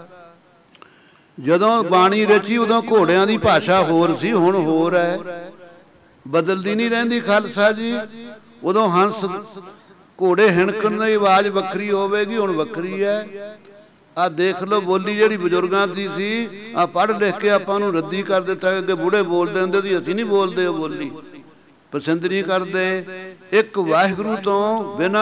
ਜਦੋਂ ਬਾਣੀ ਰਚੀ ਉਦੋਂ ਘੋੜਿਆਂ ਦੀ ਭਾਸ਼ਾ ਹੋਰ ਸੀ, ਹੁਣ ਹੋਰ ਹੈ, ਬਦਲਦੀ ਨਹੀਂ ਰਹਿੰਦੀ ਖਾਲਸਾ ਜੀ। ਉਦੋਂ ਹੰਸ ਘੋੜੇ ਹਿਣਕਣ ਦੀ ਆਵਾਜ਼ ਵੱਖਰੀ ਹੋਵੇਗੀ, ਹੁਣ ਵੱਖਰੀ ਹੈ। ਆ ਦੇਖ ਲਓ ਬੋਲੀ ਜਿਹੜੀ ਬਜ਼ੁਰਗਾਂ ਦੀ ਸੀ, ਆ ਪੜ੍ਹ ਲਿਖ ਕੇ ਆਪਾਂ ਨੂੰ ਰੱਦੀ ਕਰ ਦਿੱਤਾ। ਅੱਗੇ ਬੁੜੇ ਬੋਲਦੇ ਹੁੰਦੇ ਸੀ, ਅਸੀਂ ਨਹੀਂ ਬੋਲਦੇ, ਉਹ ਬੋਲੀ ਪਸੰਦ ਨਹੀਂ ਕਰਦੇ। ਇੱਕ ਵਾਹਿਗੁਰੂ ਤੋਂ ਬਿਨਾ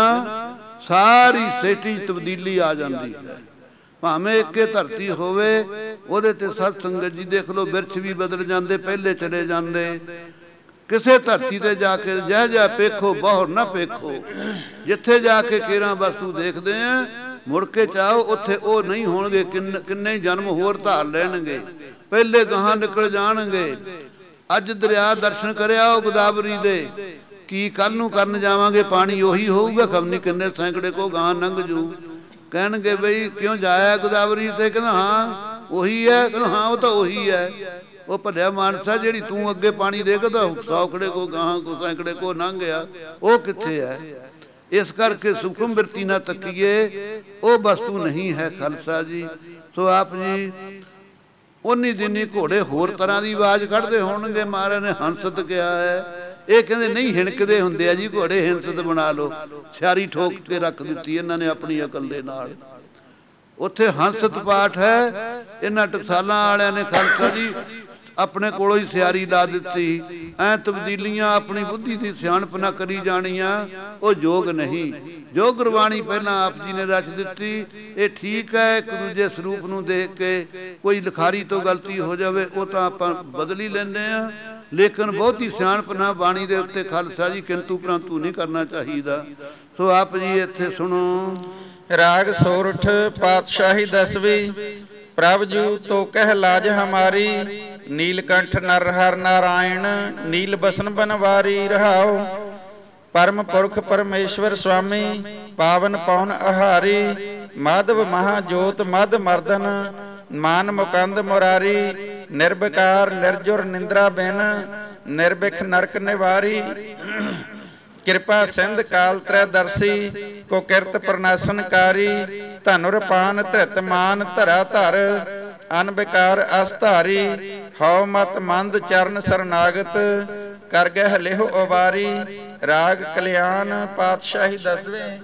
ਸਾਰੀ ਸ੍ਰਿਸ਼ਟੀ ਤਬਦੀਲੀ ਆ ਜਾਂਦੀ ਹੈ। ਭਾਵੇਂ ਇੱਕੇ ਧਰਤੀ ਹੋਵੇ, ਉਹਦੇ ਤੇ ਸਤ ਸੰਗਤ ਜੀ ਦੇਖ ਲਓ, ਬਿਰਛ ਵੀ ਬਦਲ ਜਾਂਦੇ, ਪਹਿਲੇ ਚਲੇ ਜਾਂਦੇ। ਕਿਸੇ ਧਰਤੀ ਤੇ ਜਾ ਕੇ ਜਹ ਜਹ ਪੇਖੋ ਬਹੁਰ ਨਾ ਪੇਖੋ, ਜਿੱਥੇ ਜਾ ਕੇ ਕੇਰਾਂ ਵਸਤੂ ਦੇਖਦੇ ਆ, ਮੁੜ ਕੇ ਚਾਹੋ ਉੱਥੇ ਉਹ ਨਹੀਂ ਹੋਣਗੇ। ਕਿੰਨੇ ਕਿੰਨੇ ਜਨਮ ਹੋਰ ਧਾਰ ਲੈਣਗੇ, ਪਹਿਲੇ ਗਾਹਾਂ ਨਿਕਲ ਜਾਣਗੇ। ਅੱਜ ਦਰਿਆ ਦਰਸ਼ਨ ਕਰਿਆ ਉਹ ਗੋਦਾਵਰੀ ਦੇ, ਕੀ ਕੱਲ ਨੂੰ ਕਰਨ ਜਾਵਾਂਗੇ ਪਾਣੀ ਉਹੀ ਹੋਊਗਾ? ਖਬਰ ਕਿੰਨੇ ਸੈਂਕੜੇ ਕੋ ਗਾਹਾਂ ਲੰਘ ਜੂ। ਕਹਿਣਗੇ ਬਈ ਕਿਉਂ ਜਾਇਆ ਗੋਦਾਵਰੀ ਤੇ? ਕਹਿੰਦਾ ਹਾਂ ਉਹੀ ਹੈ। ਕਹਿੰਦਾ ਹਾਂ ਉਹ ਤਾਂ ਉਹੀ ਹੈ। ਉਹ ਭਲਿਆ ਮਾਨਸਾ, ਜਿਹੜੀ ਤੂੰ ਅੱਗੇ ਪਾਣੀ ਦੇਖਦਾ ਸੌਕੜੇ ਕੋ ਗਾਹਾਂ ਕੋ ਸੈਂਕੜੇ ਕੋ ਲੰਘ ਗਿਆ, ਉਹ ਕਿੱਥੇ ਹੈ? ਇਸ ਕਰਕੇ ਸੁਖਮ ਬਿਰਤੀ ਨਾ ਤੱਕੀਏ, ਉਹ ਵਸਤੂ ਨਹੀਂ ਹੈ ਖਾਲਸਾ ਜੀ। ਸੋ ਆਪ ਜੀ ਉਨੀ ਦਿਨੀ ਘੋੜੇ ਹੋਰ ਤਰ੍ਹਾਂ ਦੀ ਆਵਾਜ਼ ਕੱਢਦੇ ਹੋਣਗੇ। ਮਹਾਰਾਜ ਨੇ ਹੰਸਤ ਕਿਹਾ ਹੈ। ਇਹ ਕਹਿੰਦੇ ਨਹੀਂ ਹਿਣਕਦੇ ਹੁੰਦੇ ਆ ਜੀ ਘੋੜੇ, ਹਿੰਸਤ ਬਣਾ ਲਓ। ਸਿਆਰੀ ਠੋਕ ਕੇ ਰੱਖ ਦਿੱਤੀ ਇਹਨਾਂ ਨੇ ਆਪਣੀ ਅਕਲ ਦੇ ਨਾਲ। ਉੱਥੇ ਹੰਸਤ ਪਾਠ ਹੈ। ਇਹਨਾਂ ਟਕਸਾਲਾਂ ਵਾਲਿਆਂ ਨੇ ਖਾਲਸਾ ਜੀ ਆਪਣੇ ਕੋਲੋਂ ਹੀ ਸਿਆਰੀ ਲਾ ਦਿੱਤੀ। ਐ ਤਬਦੀਲੀਆਂ ਆਪਣੀ ਬੁੱਧੀ ਦੀ ਸਿਆਣਪ ਨਾ ਕਰੀ ਜਾਣੀਆਂ, ਉਹ ਯੋਗ ਨਹੀਂ। ਜੋ ਗੁਰਬਾਣੀ ਪਹਿਲਾਂ ਆਪ ਜੀ ਨੇ ਰਚ ਦਿੱਤੀ, ਇਹ ਠੀਕ ਹੈ। ਇੱਕ ਦੂਜੇ ਸਰੂਪ ਨੂੰ ਦੇਖ ਕੇ ਕੋਈ ਲਿਖਾਰੀ ਤੋਂ ਗਲਤੀ ਹੋ ਜਾਵੇ, ਉਹ ਤਾਂ ਆਪਾਂ ਬਦਲ ਹੀ ਲੈਂਦੇ ਹਾਂ। ਲੇਕਿਨ ਬਹੁਤੀ ਸਿਆਣਪ ਨਾ ਬਾਣੀ ਦੇ ਉੱਤੇ ਖਾਲਸਾ ਜੀ ਕਿੰਤੂ ਪ੍ਰੰਤੂ ਨਹੀਂ ਕਰਨਾ ਚਾਹੀਦਾ। ਸੋ ਆਪ ਜੀ ਇੱਥੇ ਸੁਣੋ। ਰਾਗ ਸੋਰਠ ਪਾਤਸ਼ਾਹੀ ਦਸਵੀਂ। ਪ੍ਰਭ ਜੂ ਤੋ ਕਹਿ ਲਾਜ ਹਮਾਰੀ, ਨੀਲਕੰਠ ਨਰ ਹਰ ਨਾਰਾਇਣ। ਨੀਲ ਬਸਨ ਬਨਵਾਰੀ ਰਹਾਓ, ਪਰਮ ਪੁਰਖ ਪਰਮੇਸ਼ਵਰ ਸੁਆਮੀ। ਪਾਵਨ ਪੌਨ ਆਹਾਰੀ, ਮਾਧਵ ਮਹਾ ਜੋਤ ਮਦ ਮਰਦਨ। ਮਾਨ ਮੁਕੰਦ ਮੁਰਾਰੀ, ਨਿਰਬਕਾਰ ਨਿਰਜੁਰ ਨਿੰਦਰਾ ਬਿਨ। ਨਿਰਬਿਖ ਨਰਕ ਨਿਵਾਰੀ, ਕਿਰਪਾ ਸਿੰਧ ਕਾਲ ਤ੍ਰੈ ਦਰਸੀ। ਕੋ ਕਿਰਤ ਪ੍ਰਨਾਸਨਕਾਰੀ, ਧਨੁਰ ਪਾਨ ਧ੍ਰਿਤ ਮਾਨ ਧਰਾ ਧਰ। ਅਨਬਿਕਾਰ ਅਸਧਾਰੀ, ਹਉ ਮਤ ਮੰਦ ਚਰਨ ਸਰਨਾਗਤ। ਕਰ ਗਹਿ ਲਿਹੁ ਉਬਾਰੀ। ਰਾਗ ਕਲਿਆਣ ਪਾਤਸ਼ਾਹੀ ਦਸਵੇਂ।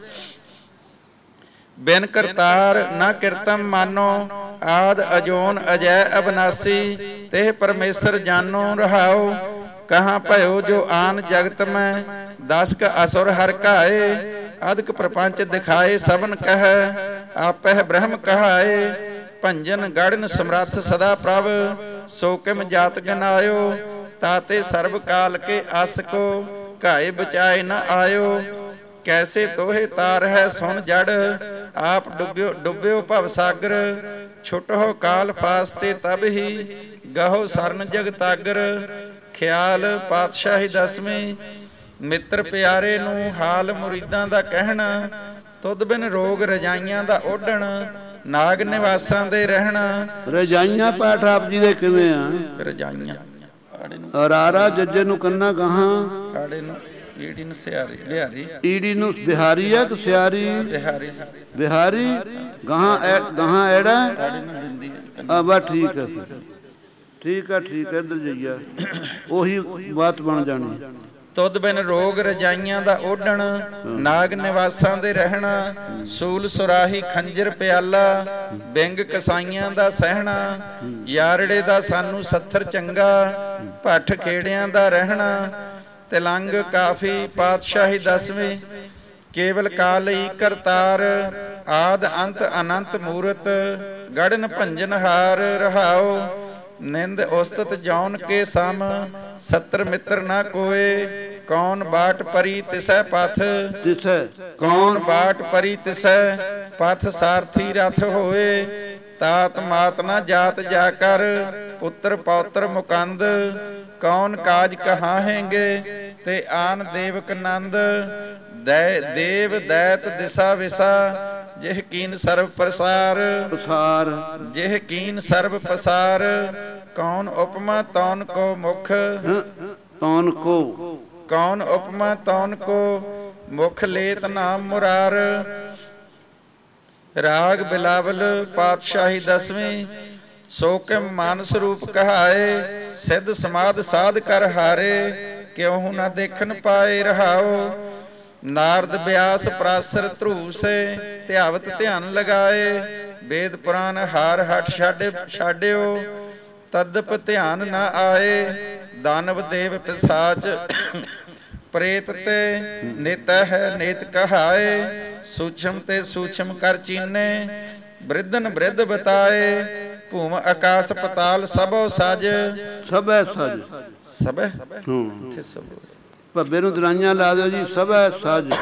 ਬਿਨ ਕਰਤਾਰ ਨਾ ਕਿਰਤਮ ਮਾਨੋ, ਆਦ ਅਜੋਨ ਅਜੈ ਅਬਨਾਸੀ। ਤੇ ਪਰਮੇਸ਼ਰ ਜਾਨੋ ਰਹਾਓ, ਕਹਾਂ ਭਇਓ ਜੋ ਆਨ ਜਗਤ ਮੈਂ। ਦਸ ਕ ਅਸੁਰ ਹਰ ਘਾਏ, ਅਦਕ ਪ੍ਰਪੰਚ ਦਿਖਾਏ ਸਭਨ ਕਹਿ। ਆਪਹਿ ਬ੍ਰਹਮ ਕਹਾਏ, ਭੰਜਨ ਗੜਨ ਸਮਰੱਥ ਸਦਾ ਪ੍ਰਭ। ਸੋ ਕਿਮ ਜਾਤ ਗਨਾਇਓ, ਤਾਤੇ ਸਰਬ ਕਾਲ ਕੇ ਅਸ ਕੋ। ਘਾਏ ਬਚਾਏ ਨ ਆਇਓ, ਕੈਸੇ ਤੋਹੇ ਤਾਰ ਹੈ ਸੁਣ ਜੜ। ਆਪ ਡੁੱਬਿਓ ਡੁੱਬਿਓ ਭਵ ਸਾਗਰ। ਛੁਟੋ ਕਾਲ ਫਾਸਤੇ ਤਬ ਹੀ, ਗਹੋ ਸਰਨ ਜਗਤਾਗਰ। ਖਿਆਲ ਪਾਤਸ਼ਾਹੀ ਦਸਵੀਂ। ਮਿੱਤਰ ਪਿਆਰੇ ਨੂੰ ਹਾਲ ਮੁਰੀਦਾਂ ਦਾ ਕਹਿਣਾ। ਤੁਧ ਬਿਨ ਰੋਗ ਰਜਾਈਆਂ ਦਾ ਓਢਣ। ਨਾਗ ਨਿਵਾਸਾਂ ਦੇ ਰਹਿਣਾ। ਰਜਾਈਆਂ ਪਾਠ ਆਪ ਜੀ ਦੇ ਕਿਵੇਂ ਆ? ਰਜਾਈਆਂ ਰਾਰਾ ਜੱਜੇ ਨੂੰ ਕੰਨਾ ਗਾਹਾਂ, ਆੜੇ ਨੂੰ ਈੜੀ ਨੂੰ ਸਿਆਰੀ ਬਿਹਾਰੀ। ਈੜੀ ਨੂੰ ਬਿਹਾਰੀ ਆ ਕਿ ਸਿਆਰੀ? ਬਿਹਾਰੀ ਬਿਹਾਰੀ। ਗਾਹਾਂ ਗਾਹਾਂ ਐੜਾ ਆ। ਬਸ ਠੀਕ ਹੈ, ਠੀਕ ਆ ਠੀਕ ਹੈ। ਇੱਧਰ ਜਾਈਆ ਉਹੀ ਬਾਤ ਬਣ ਜਾਣੀ। ਤੁਧ ਬਿਨ ਰੋਗ ਰਜਾਈਆਂ ਦਾ ਓਢਣ। ਨਾਗ ਨਿਵਾਸਾਂ ਦੇ ਰਹਿਣਾ। ਸੂਲ ਸੁਰਾਹੀ ਖੰਜਰ ਪਿਆਲਾ, ਬਿੰਗ ਕਸਾਈਆਂ ਦਾ ਸਹਿਣਾ। ਯਾਰੜੇ ਦਾ ਸਾਨੂੰ ਸੱਥਰ ਚੰਗਾ, ਭੱਠ ਖੇੜਿਆਂ ਦਾ ਰਹਿਣਾ। ਤਿਲੰਗ ਕਾਫੀ ਪਾਤਸ਼ਾਹੀ ਦਸਵੀਂ। ਕੇਵਲ ਕਾਲਈ ਕਰਤਾਰ, ਆਦ ਅੰਤ ਅਨੰਤ ਮੂਰਤ। ਗੜਨ ਭੰਜਨ ਹਾਰ ਰਹਾਓ, ਨਿੰਦ ਉਸਤਤ ਜੌਨ ਕੇ ਸਮ। ਸੱਤਰ ਮਿੱਤਰ ਨਾ ਕੋਏ, ਕੌਣ ਬਾਟ ਪਰੀ ਤਿਸੈ ਪਥ ਤਿਸੈ ਕੌਣ ਬਾਟ ਪਰੀ ਤਿਸੈ ਪਥ ਸਾਰਥੀ ਰਥ ਹੋਏ ਤਾਤ ਮਾਤ ਨਾ ਜਾਤ ਜਾ ਕਰ ਪੁੱਤਰ ਪੌਤਰ ਮੁਕੰਦ ਕੌਣ ਕਾਜ ਕਹਾਹੇਂਗੇ ਤੇ ਆਨ ਦੇਵਕ ਨੰਦ ਦੈ ਦੇਵ ਦੈਤ ਦਿਸਾ ਵਿਸਾ ਜਿਹ ਕੀਨ ਸਰਬ ਪ੍ਰਸਾਰ ਪ੍ਰਸਾਰ ਜਿਹ ਕੀਨ ਸਰਬ ਪਸਾਰ ਕੌਣ ਉਪਮਾ ਤੌਨ ਕੋ ਮੁਖ ਤੌਨ ਕੋ ਕੌਣ ਉਪਮਾ ਤੌਨ ਕੋ ਮੁਖ ਲੇਤ ਨਾਮ ਮੁਰਾਰ ਰਾਗ ਬਿਲਾਵਲ ਪਾਤਸ਼ਾਹੀ ਦਸਵੀਂ ਸੋ ਕੇ ਮਾਨਸ ਰੂਪ ਕਹਾਏ ਸਿੱਧ ਸਮਾਧ ਸਾਧ ਕਰ ਹਾਰੇ ਕਿਉ ਨਾ ਦੇਖਣ ਪਾਏ ਰਹਾਓ ਨਾਰਦ ਬਿਆਸ ਪ੍ਰਾਸਰ ਧਰੂ ਸੇ ਧਿਆਵਤ ਧਿਆਨ ਲਗਾਏ ਵੇਦ ਪੁਰਾਨ ਹਾਰ ਹਟ ਛਾੜੇ ਛਾੜਿਓ ਤਦਪ ਧਿਆਨ ਨਾ ਆਏ ਦਾਨਵ ਦੇਵ ਪਿਸਾਚ ਪ੍ਰੇਤ ਤੇ ਨਿਤ ਹੈ ਨੇਤ ਕਹਾਏ ਸੂਛਮ ਤੇ ਸੂਛਮ ਕਰ ਚੀਨੇ ਬ੍ਰਿਧਨ ਬ੍ਰਿਧ ਬਤਾਏ ਭੂਮ ਆਕਾਸ ਪਤਾਲ ਸਭੋ ਸਜ ਸਭੈ ਸਜ ਸਭੈ ਹੂੰ ਇੱਥੇ ਸਭ ਭੱਬੇ ਨੂੰ ਦਲਾਈਆਂ ਲਾ ਦਿਓ ਜੀ ਸਭੈ ਸਜ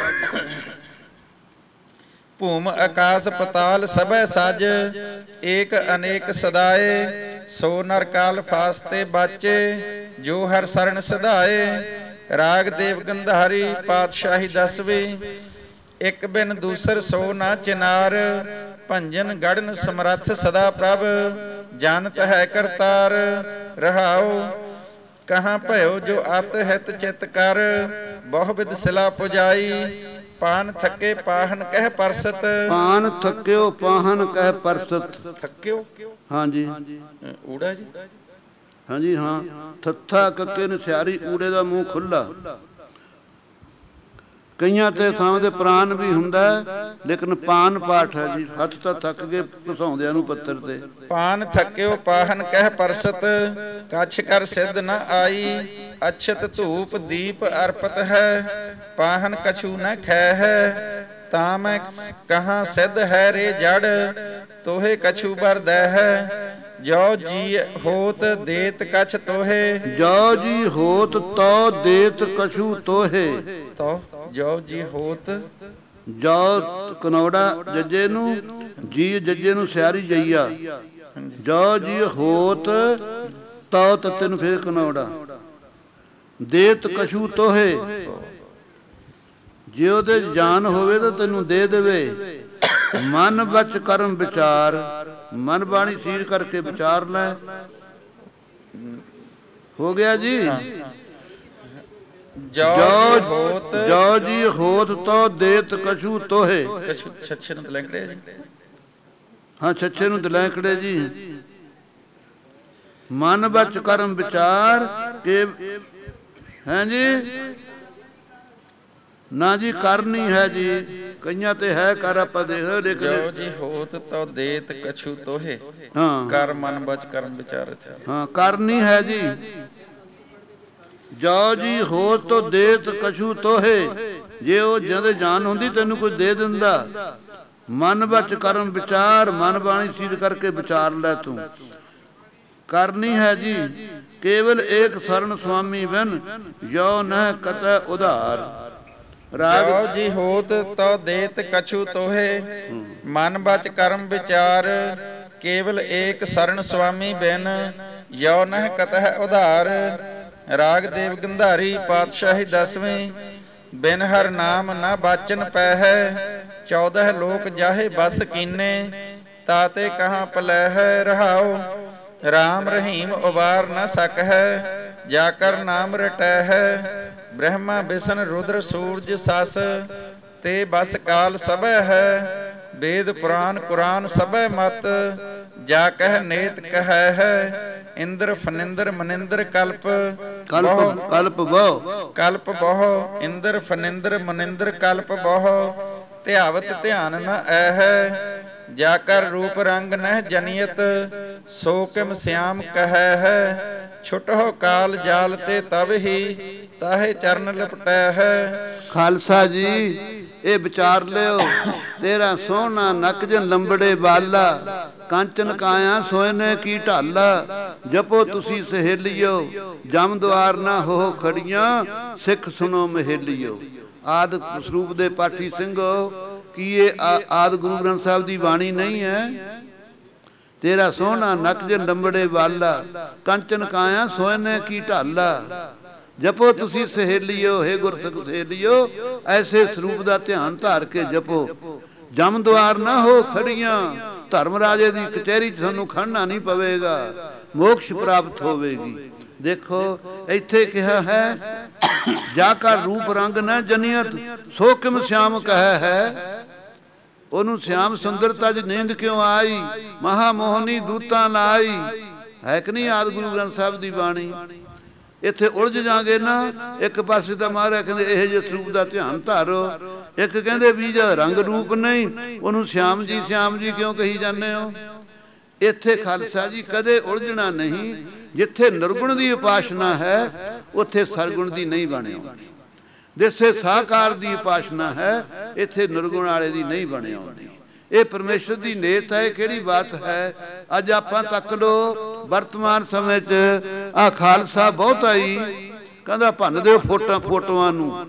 ਭੂਮ ਆਕਾਸ ਪਤਾਲ ਸਭੈ ਸਜ ਏਕ ਅਨੇਕ ਸਦਾਏ ਸੋ ਨਰ ਕਾਲ ਫਾਸਤੇ ਬਾਚੇ ਜੋ ਹਰ ਸਰਣ ਸਦਾਏ ਰਾਗ ਦੇਵ ਗੰਧਾਰੀ ਪਾਤਸ਼ਾਹੀ ਦਸਵੀਂ ਇੱਕ ਬਿਨ ਦੂਸਰ ਸੋ ਨਾ ਚਿਨਾਰ ਭੰਜਨ ਗੜਨ ਸਮਰੱਥ ਸਦਾ ਪ੍ਰਭ ਜਾਣਤ ਹੈ ਕਰਤਾਰ ਰਹਾਉ ਕਹਾਂ ਭਇਓ ਜੋ ਅਤ ਹਿਤ ਚਿਤ ਕਰ ਬਹੁ ਵਿਦ ਸਿਲਾ ਪੁਜਾਈ ਪਾਨ ਥੱਕੇ ਪਾਹਨ ਕਹਿ ਪਰਸਤ ਪਾਨ ਥੱਕਿਓ ਪਾਹਨ ਕਹਿ ਪਰਸਤ ਥੱਕਿਓ ਹਾਂਜੀ ਊੜਾ ਜੀ ਹਾਂਜੀ ਹਾਂ ਥੱਥਾ ਕੱਕੇ ਨੂੰ ਸਿਆਰੀ ਊੜੇ ਦਾ ਮੂੰਹ ਖੁੱਲਾ ਕਈਆਂ ਤੇ ਥਾਂ ਦੇ ਪ੍ਰਾਨ ਵੀ ਹੁੰਦਾ ਲੇਕਿਨ ਪਾਨ ਪਾਠ ਹੈ ਜੀ ਹੱਥ ਤਾਂ ਥੱਕ ਗਏ ਘਸਾਉਂਦਿਆਂ ਨੂੰ ਪੱਤਰ ਤੇ ਪਾਨ ਥੱਕਿਓ ਪਾਹਨ ਕਹਿ ਪਰਸਤ ਕੱਛ ਕਰ ਸਿੱਧ ਨ ਆਈ ਅਛਤ ਧੂਪ ਦੀਪ ਅਰਪਤ ਹੈ ਪਾਹਨ ਕਛੂ ਨ ਖੈ ਹੈ ਤਾਂ ਮੈਂ ਕਹਾਂ ਸਿੱਧ ਹੈ ਰੇ ਜੜ ਤੋਹੇ ਕਛੂ ਬਰਦੈ ਹੈ ਜੋ ਜੀ ਹੋਤ ਦੇਤ ਕਛ ਤੋਹੇ ਜੋ ਜੀ ਹੋਤ ਤੋ ਦੇਤ ਕਛੂ ਤੋਹੇ ਤੋ ਜੋ ਜੀ ਹੋਤ ਜੋ ਕਨੌੜਾ ਜੱਜੇ ਨੂੰ ਜੀ ਜੱਜੇ ਨੂੰ ਸਿਆਰੀ ਜਈਆ ਜੋ ਜੀ ਹੋਤ ਤੋ ਤਤੇ ਨੂੰ ਫੇਰ ਕਨੌੜਾ ਦੇਤ ਕਛੂ ਤੋਹੇ ਜੇ ਉਹਦੇ ਜਾਨ ਹੋਵੇ ਤਾਂ ਤੈਨੂੰ ਦੇ ਦੇਵੇ ਮਨ ਵਿੱਚ ਕਰਮ ਵਿਚਾਰ ਮਨ ਬਾਣੀ ਸੀਰ ਕਰਕੇ ਵਿਚਾਰ ਲੈ ਹੋ ਗਿਆ ਜੀ ਜੋ ਹੋਤ ਜੋ ਜੀ ਹੋਤ ਤੋ ਦੇਤ ਕਛੂ ਤੋਹੇ ਕਛੂ ਛੱਛੇ ਨੂੰ ਦਲੈਂਕੜੇ ਜੀ ਹਾਂ ਛੱਛੇ ਨੂੰ ਦਲੈਂਕੜੇ ਜੀ ਮਨ ਵਿੱਚ ਕਰਮ ਵਿਚਾਰ ਕੇ ਹੈ ਜੀ ਨਾ ਜੀ ਕਰਨੀ ਹੈ ਜੀ ਕਈਆਂ ਤੇ ਹੈ ਕਰ ਆਪਾਂ ਦੇਖ ਲਿਖ ਜੋ ਜੀ ਹੋਤ ਤੋ ਦੇਤ ਕਛੂ ਤੋਹੇ ਹਾਂ ਕਰ ਮਨ ਬਚ ਕਰਮ ਵਿਚਾਰਤ ਹਾਂ ਕਰਨੀ ਹੈ ਜੀ ਜੋ ਜੀ ਹੋਤ ਤੋ ਦੇਤ ਕਛੂ ਤੋਹੇ ਜੇ ਉਹ ਜਦ ਜਾਨ ਹੁੰਦੀ ਤੈਨੂੰ ਕੋਈ ਦੇ ਦਿੰਦਾ ਮਨ ਵਿੱਚ ਕਰਮ ਵਿਚਾਰ ਮਨ ਬਾਣੀ ਸੀਧ ਕਰਕੇ ਵਿਚਾਰ ਲੈ ਤੂੰ ਕਰਨੀ ਹੈ ਜੀ ਕੇਵਲ ਏਕ ਸਰਣ ਸੁਆਮੀ ਬਿਨ ਜੋ ਨਹਿ ਕਤੈ ਉਧਾਰ ਜੋ ਜੀ ਹੋਤ ਤੋ ਦੇਤ ਕਛੂ ਤੋਹੇ ਮਨ ਬਚ ਕਰਮ ਵਿਚਾਰ ਕੇਵਲ ਏਕ ਸਰਣ ਸੁਆਮੀ ਬਿਨ ਜੋ ਨਹਿ ਕਤਹਿ ਉਧਾਰ ਰਾਗ ਦੇਵ ਗੰਧਾਰੀ ਪਾਤਸ਼ਾਹੀ ਦਸਵੀਂ ਬਿਨ ਹਰ ਨਾਮ ਨਾ ਬਾਚਨ ਪੈ ਹੈ ਚੌਦਹ ਲੋਕ ਜਾਹੇ ਬਸ ਕੀਨੇ ਤਾਤੇ ਕਹਾਂ ਪਲੈ ਹੈ ਰਹਾਉ ਰਾਮ ਰਹੀਮ ਉਬਾਰ ਨਾ ਸਕ ਹੈ ਜਾ ਕਰ ਨਾਮ ਰਟੈ ਹੈ ਬ੍ਰਹਮਾ ਬਿਸ਼ਨ ਰੁਦਰ ਸੂਰਜ ਸਸ ਤੇ ਬਸ ਕਾਲ ਸਭੈ ਹੈ ਵੇਦ ਪੁਰਾਨ ਕੁਰਾਨ ਸਭੈ ਮਤ ਜਾ ਕਹਿ ਨੇਤ ਕਹੈ ਹੈ ਇੰਦਰ ਫਨਿੰਦਰ ਮਨਿੰਦਰ ਕਲਪ ਕਲਪ ਕਲਪ ਬਹੁ ਕਲਪ ਬਹੁ ਇੰਦਰ ਫਨਿੰਦਰ ਮਨਿੰਦਰ ਕਲਪ ਬਹੁ ਧਿਆਵਤ ਧਿਆਨ ਨ ਐ ਹੈ ਜਾ ਕਰ ਰੂਪ ਰੰਗ ਨਹਿ ਜਨੀਅਤ ਸੋ ਕਿਮ ਸਿਆਮ ਕਹੈ ਹੈ ਛੁਟਹੁ ਕਾਲ ਜਾਲ ਤੇ ਤਬ ਹੀ ਤਾਹੇ ਚਰਨ ਲਪਟੈ ਹੈ ਖਾਲਸਾ ਜੀ ਇਹ ਵਿਚਾਰ ਲਿਓ ਤੇਰਾ ਸੋਹਣਾ ਨੱਕ ਜਨ ਲੰਬੜੇ ਬਾਲਾ ਕਾਂਚਨ ਕਾਇਆ ਸੋਇਨੇ ਕੀ ਢਾਲਾ, ਜਪੋ ਤੁਸੀਂ ਸਹੇਲਿਓ ਜਮ ਦੁਆਰ ਨਾ ਹੋ ਖੜੀਆਂ, ਸਿੱਖ ਸੁਣੋ ਮਹੇਲਿਓ। ਆਦਿ ਸਰੂਪ ਦੇ ਪਾਠੀ ਸਿੰਘੋ, ਕੀ ਇਹ ਆਦਿ ਗੁਰੂ ਗ੍ਰੰਥ ਸਾਹਿਬ ਦੀ ਬਾਣੀ ਨਹੀਂ ਹੈ? ਤੇਰਾ ਸੋਹਣਾ ਨਕ ਜੇ ਲੰਬੜੇ ਵਾਲਾ, ਕੰਚਨ ਕਾਇਆ ਸੋਇਨੇ ਕੀ ਢਾਲਾ, ਜਪੋ ਤੁਸੀਂ ਸਹੇਲਿਓ ਹੇ ਗੁਰਸਿੱਖ ਸਹੇਲਿਓ, ਐਸੇ ਸਰੂਪ ਦਾ ਧਿਆਨ ਧਾਰ ਕੇ ਜਪੋ। ਜਮ ਦੁਆਰ ਨਾ ਹੋ ਖੜੀਆਂ, ਧਰਮ ਰਾਜੇ ਦੀ ਕਚਹਿਰੀ 'ਚ ਤੁਹਾਨੂੰ ਖੜਨਾ ਨਹੀਂ ਪਵੇਗਾ, ਮੋਕਸ਼ ਪ੍ਰਾਪਤ ਹੋਵੇਗੀ। ਦੇਖੋ ਇੱਥੇ ਕਿਹਾ ਹੈ, ਜਾ ਕਾ ਰੂਪ ਰੰਗ ਨਾ ਜਨੀਅਤ, ਸੋ ਕਿਮ ਸਿਆਮ ਕਹੈ ਹੈ। ਉਹਨੂੰ ਸਿਆਮ ਸੁੰਦਰਤਾ 'ਚ ਨੀਂਦ ਕਿਉਂ ਆਈ, ਮਹਾ ਮੋਹਨੀ ਦੂਤਾਂ ਲਾਈ। ਹੈ ਕਿ ਨਹੀਂ ਆਦਿ ਗੁਰੂ ਗ੍ਰੰਥ ਸਾਹਿਬ ਦੀ ਬਾਣੀ? ਇੱਥੇ ਉਲਝ ਜਾਗੇ ਨਾ, ਇੱਕ ਪਾਸੇ ਤਾਂ ਮਹਾਰਾਜ ਕਹਿੰਦੇ ਇਹ ਜਿਹੇ ਸਰੂਪ ਦਾ ਧਿਆਨ ਧਾਰੋ, ਇੱਕ ਕਹਿੰਦੇ ਵੀ ਜੇ ਰੰਗ ਰੂਪ ਨਹੀਂ, ਉਹਨੂੰ ਸਿਆਮ ਜੀ ਸਿਆਮ ਜੀ ਕਿਉਂ ਕਹੀ ਜਾਂਦੇ ਹੋ? ਇੱਥੇ ਖਾਲਸਾ ਜੀ ਕਦੇ ਉਲਝਣਾ ਨਹੀਂ। ਜਿੱਥੇ ਨਿਰਗੁਣ ਦੀ ਉਪਾਸਨਾ ਹੈ, ਉੱਥੇ ਸਰਗੁਣ ਦੀ ਨਹੀਂ ਬਣਿਆ। ਜਿੱਥੇ ਸਾਕਾਰ ਦੀ ਉਪਾਸਨਾ ਹੈ, ਇੱਥੇ ਨਿਰਗੁਣ ਵਾਲੇ ਦੀ ਨਹੀਂ ਬਣੇ ਆਉਂਦੀ। ਇਹ ਪਰਮੇਸ਼ਰ ਦੀ ਨੇਤ ਹੈ। ਕਿਹੜੀ ਬਾਤ ਹੈ? ਅੱਜ ਆਪਾਂ ਤੱਕ ਲੋ ਵਰਤਮਾਨ ਸਮੇਂ 'ਚ ਆ ਖਾਲਸਾ ਬਹੁਤਾ ਹੀ ਕਹਿੰਦਾ ਭੰਨ ਦਿਓ ਫੋਟੋ ਫੋਟੋਆਂ ਨੂੰ,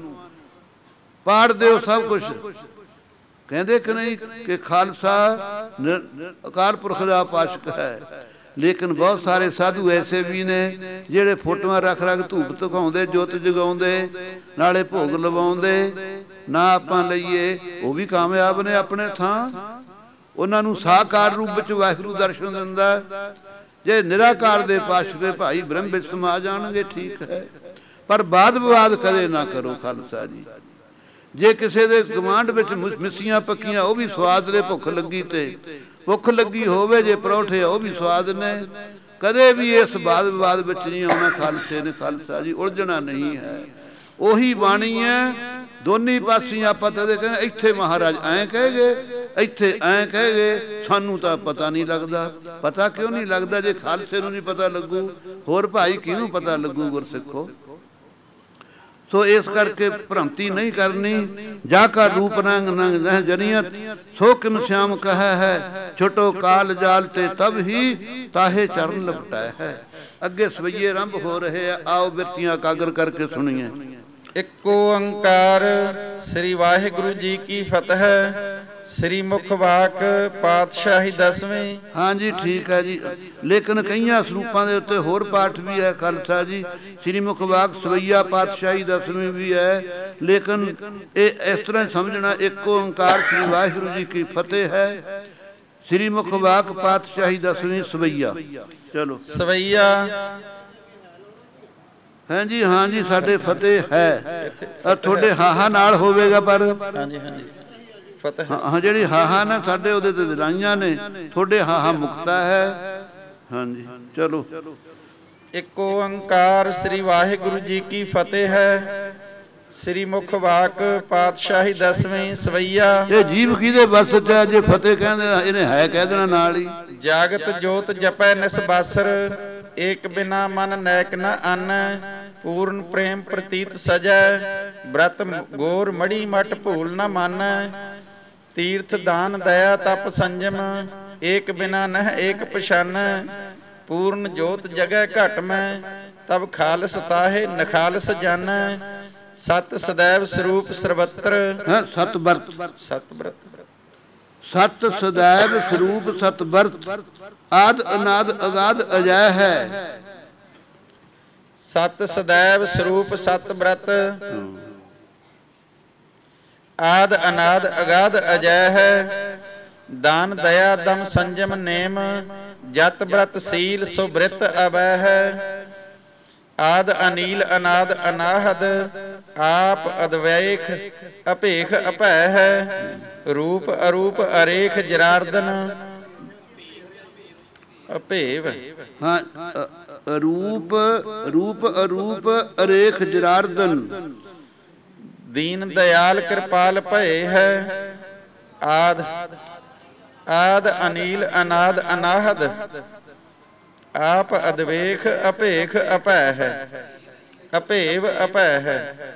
ਪਾੜ ਦਿਓ ਸਭ ਕੁਛ। ਕਹਿੰਦੇ ਕਿ ਨਹੀਂ ਕਿ ਖਾਲਸਾ ਅਕਾਲ ਪੁਰਖ ਦਾ ਉਪਾਸਕ ਹੈ। ਲੇਕਿਨ ਬਹੁਤ ਸਾਰੇ ਸਾਧੂ ਐਸੇ ਵੀ ਨੇ ਜਿਹੜੇ ਫੋਟੋਆਂ ਰੱਖ ਰੱਖ ਧੂਪ ਧੁਖਾਉਂਦੇ, ਜੋਤ ਜਗਾਉਂਦੇ, ਨਾਲੇ ਭੋਗ ਲਵਾਉਂਦੇ। ਨਾ ਆਪਾਂ ਲਈਏ, ਉਹ ਵੀ ਕਾਮਯਾਬ ਨੇ ਆਪਣੇ ਥਾਂ। ਉਹਨਾਂ ਨੂੰ ਸਾਕਾਰ ਰੂਪ ਵਿੱਚ ਵਾਹਿਗੁਰੂ ਦਰਸ਼ਨ ਦਿੰਦਾ। ਜੇ ਨਿਰਾਕਾਰ ਦੇ ਪਾਸ਼ੇ ਦੇ ਭਾਈ ਬ੍ਰਹਮ ਵਿੱਚ ਸਮਾ ਜਾਣਗੇ ਠੀਕ ਹੈ, ਪਰ ਬਾਦ ਵਿਵਾਦ ਕਦੇ ਨਾ ਕਰੋ ਖਾਲਸਾ ਜੀ। ਜੇ ਕਿਸੇ ਦੇ ਗਵਾਂਢ ਵਿੱਚ ਮਿੱਸੀਆਂ ਪੱਕੀਆਂ, ਉਹ ਵੀ ਸਵਾਦ ਨੇ। ਭੁੱਖ ਲੱਗੀ ਤੇ ਭੁੱਖ ਲੱਗੀ ਹੋਵੇ ਜੇ ਪਰੌਠੇ, ਉਹ ਵੀ ਸਵਾਦ ਨੇ। ਕਦੇ ਵੀ ਇਸ ਬਾਦ ਵਿਵਾਦ ਵਿੱਚ ਨਹੀਂ ਆਉਣਾ ਖਾਲਸੇ ਨੇ। ਖਾਲਸਾ ਜੀ ਉਲਝਣਾ ਨਹੀਂ ਹੈ। ਉਹੀ ਬਾਣੀ ਹੈ ਦੋਨੀ ਪਾਸੇ। ਆਪਾਂ ਤਾਂ ਕਹਿੰਦੇ ਇੱਥੇ ਮਹਾਰਾਜ ਐਂ ਕਹਿ ਗਏ, ਇੱਥੇ ਐਂ ਕਹਿ ਗਏ, ਸਾਨੂੰ ਤਾਂ ਪਤਾ ਨਹੀਂ ਲੱਗਦਾ। ਪਤਾ ਕਿਉਂ ਨਹੀਂ ਲੱਗਦਾ? ਜੇ ਖਾਲਸੇ ਨੂੰ ਨਹੀਂ ਪਤਾ ਲੱਗੂ, ਹੋਰ ਭਾਈ ਕਿਹਨੂੰ ਪਤਾ ਲੱਗੂ ਗੁਰਸਿੱਖੋ? ਸੋ ਇਸ ਕਰਕੇ ਭ੍ਰਾਂਤੀ ਨਹੀਂ ਕਰਨੀ। ਜਾ ਕਾ ਰੂਪ ਰੰਗ ਨੰਗ ਨਹ ਜਨੀਅਤ, ਸੋ ਕਿਮ ਸਿਆਮ ਕਹੈ ਹੈ। ਛੋਟੋ ਕਾਲ ਜਾਲ ਤੇ ਤਬ ਹੀ ਤਾਹੇ ਚਰਨ ਲਪਟਾਇਆ ਹੈ। ਅੱਗੇ ਸਵਈਏ ਆਰੰਭ ਹੋ ਰਹੇ ਆ। ਆਓ ਬਿਰਤੀਆਂ ਇਕਾਗਰ ਕਰਕੇ ਸੁਣੀਏ। ਇੱਕ ਓੰਕਾਰ ਸ੍ਰੀ ਵਾਹਿਗੁਰੂ ਜੀ ਕੀ ਫਤਿਹ। ਸ੍ਰੀ ਮੁਖ ਵਾਕ ਪਾਤਸ਼ਾਹੀ ਦਸਵੇਂ। ਹਾਂਜੀ ਠੀਕ ਹੈ ਜੀ। ਲੇਕਿਨ ਕਈਆਂ ਸਰੂਪਾਂ ਦੇ ਉੱਤੇ ਹੋਰ ਪਾਠ ਵੀ ਹੈ ਖਾਲਸਾ ਜੀ। ਸ੍ਰੀ ਮੁਖ ਵਾਕ ਸਵਈਆ ਪਾਤਸ਼ਾਹੀ ਦਸਵੇਂ ਵੀ ਹੈ। ਲੇਕਿਨ ਇਹ ਇਸ ਤਰ੍ਹਾਂ ਸਮਝਣਾ, ਇੱਕ ਓੰਕਾਰ ਸ੍ਰੀ ਵਾਹਿਗੁਰੂ ਜੀ ਕੀ ਫਤਿਹ ਹੈ। ਸ੍ਰੀ ਮੁਖ ਵਾਕ ਪਾਤਸ਼ਾਹੀ ਦਸਵੇਂ ਸਵਈਆ। ਚਲੋ ਸਵਈਆ। ਹਾਂਜੀ ਹਾਂਜੀ ਸਾਡੇ ਫਤਿਹ ਹੈ। ਤੁਹਾਡੇ ਹਾਹਾ ਨਾਲ ਹੋਵੇਗਾ, ਪਰ ਹਾਂਜੀ ਹਾਂਜੀ ਫਤਿਹ ਹਾਂ ਜਿਹੜੀ ਹਾਹਾ ਨਾ ਸਾਡੇ ਉਹਦੇ ਤੇ ਰਾਈਆਂ ਨੇ, ਤੁਹਾਡੇ ਹਾਹਾ ਮੁਕਤਾ ਹੈ। ਹਾਂਜੀ ਚਲੋ। ਇੱਕ ਓੰਕਾਰ ਸ੍ਰੀ ਵਾਹਿਗੁਰੂ ਜੀ ਕੀ ਫਤਿਹ ਹੈ। ਸ੍ਰੀ ਮੁਖ ਵਾਕ ਪਾਤਸ਼ਾਹੀ ਦਸਵੇਂ ਸਵਈਆ। ਇਹ ਜੀਵ ਕਿਹਦੇ ਵੱਸ 'ਚ ਹੈ? ਜੇ ਫਤਿਹ ਕਹਿੰਦੇ ਇਹਨੇ ਹੈ ਕਹਿ ਦੇਣਾ ਨਾਲ ਹੀ। ਜਾਗਤ ਜੋਤ ਜਪੈ ਨਿਸਬਾਸਰ, ਏਕ ਬਿਨਾ ਮਨ ਨੈਕ ਨ ਅੰਨ। ਪੂਰਨ ਪ੍ਰੇਮ ਪ੍ਰਤੀਤ ਸਜੈ, ਬ੍ਰਤ ਗੋਰ ਮੜੀ ਮਟ ਭੂਲ ਨ ਮਨ। ਤੀਰਥ ਦਾਨ ਦਇਆ ਤਪ ਸੰਜਮ, ਏਕ ਬਿਨਾ ਨਹ ਏਕ ਪਛਾਨ। ਪੂਰਨ ਜੋਤ ਜਗੈ ਘਟ ਮੈਂ, ਤਬ ਖਾਲਸ ਤਾਹੇ ਨਖਾਲਸ ਜਨ। ਸਤ ਸदैव ਸਰੂਪ ਸਰਵਤਰ। ਸਤ ਬਰਤ ਸਤ ਬਰਤ ਸਤ ਸदैव ਸਰੂਪ ਸਤ ਬਰਤ। ਆਦ ਅਨਾਦ ਅਗਾਧ ਅਜੈ ਹੈ। ਸਤ ਸदैव ਸਰੂਪ ਸਤ ਬ੍ਰਤ, ਆਦ ਅਨਾਦ ਅਗਾਧ ਅਜੈ ਹੈ। ਦਾਨ ਦਇਆ ਦਮ ਸੰਜਮ ਨੇਮ, ਜਤ ਬ੍ਰਤ ਸੀਲ ਸੋ ਬ੍ਰਿਤ ਅਬੈ ਹੈ। ਆਦ ਅਨੀਲ ਅਨਾਦ ਅਨਾਹਦ, ਆਪ ਅਦਵੈਖ ਅਭੇਖ ਅਭੈ ਹੈ। ਰੂਪ ਅਰੂਪ ਅਰੇਖ ਜਰਾਰਦਨ, ਅਭੇਵ। ਹਾਂ ਰੂਪ ਰੂਪ ਅਰੂਪ ਅਰੇਖ ਜਰਾਰਦਨ। ਦੀਨ ਦਇਆਲ ਕਿਰਪਾਲ ਭਏ ਹੈ। ਆਦ ਆਦ ਅਨੀਲ ਅਨਾਦ ਅਨਾਹਦ, ਆਪ ਅਦਵੇਖ ਅਭੇਖ ਅਭੈ ਹੈ। ਅਭੇਵ ਅਭੈ ਹੈ।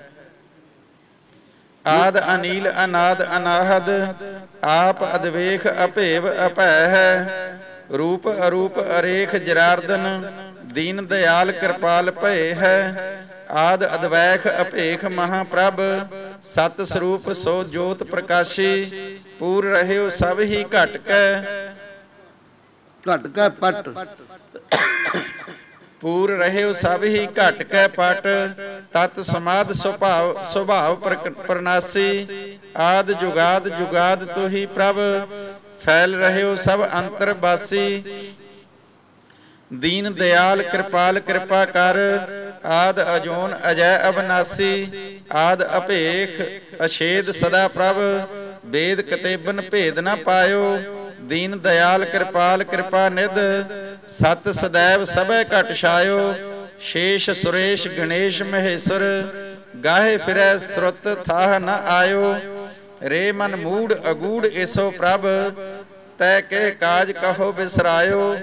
ਆਦ ਅਨੀਲ ਅਨਾਦ ਅਨਾਹਦ, ਆਪ ਅਦਵੇਖ ਅਭੇਵ ਅਭੈ ਹੈ। ਰੂਪ ਅਰੂਪ ਅਰੇਖ ਜਰਾਰਦਨ ਦੀਨ ਦਿਆਲ ਕਿਰਪਾਲ ਭਏ ਹੈ। ਆਦ ਅਦਵੈਖ ਅਭੇਖ ਮਹਾਪ੍ਰਭ ਸਤ ਸਰੂਪ ਸੋ ਜੋਤ ਪ੍ਰਕਾਸ਼ੀ। ਪੂਰ ਰਹਿਓ ਸਭ ਹੀ ਘਟ ਕੈ ਘਟ ਕੈ ਪਟ ਪੂਰ ਰਹਿਓ ਸਭ ਹੀ ਘਟ ਕੈ ਪਟ ਤਤ ਸਮਾਧ ਸੁਭਾਵ ਸੁਭਾਵ ਪ੍ਰਨਾਸੀ। ਆਦ ਜੁਗਾਦ ਜੁਗਾਦ ਤੁਹੀ ਪ੍ਰਭ ਫੈਲ ਰਹਿਓ ਸਭ ਅੰਤਰ ਬਾਸੀ। ਦੀਨ ਦਿਆਲ ਕਿਰਪਾਲ ਕਿਰਪਾ ਕਰ ਆਦ ਅਜੋਨ ਅਜੈ ਅਬਨਾਸੀ। ਆਦ ਅਭੇਖ ਅਛੇਦ ਸਦਾ ਪ੍ਰਭ ਵੇਦ ਕਤੇਬਨ ਭੇਦ ਨਾ ਪਾਇਓ। ਦੀਨ ਦਿਆਲ ਕਿਰਪਾਲ ਕਿਰਪਾ ਨਿਧ ਸਤ ਸदैव ਸਭੈ ਘਟ ਛਾਇਓ। ਸ਼ੇਸ਼ ਸੁਰੇਸ਼ ਗਣੇਸ਼ ਮਹੇਸ਼ਰ ਗਾਹੇ ਫਿਰੈ ਸੁਰਤ ਥਾਹ ਨ ਆਇਓ। ਰੇ ਮਨ ਮੂੜ ਅਗੂੜ ਏਸੋ ਪ੍ਰਭ ਤੈ ਕੇ ਕਾਜ ਕਹੋ ਬਿਸਰਾਇਓ।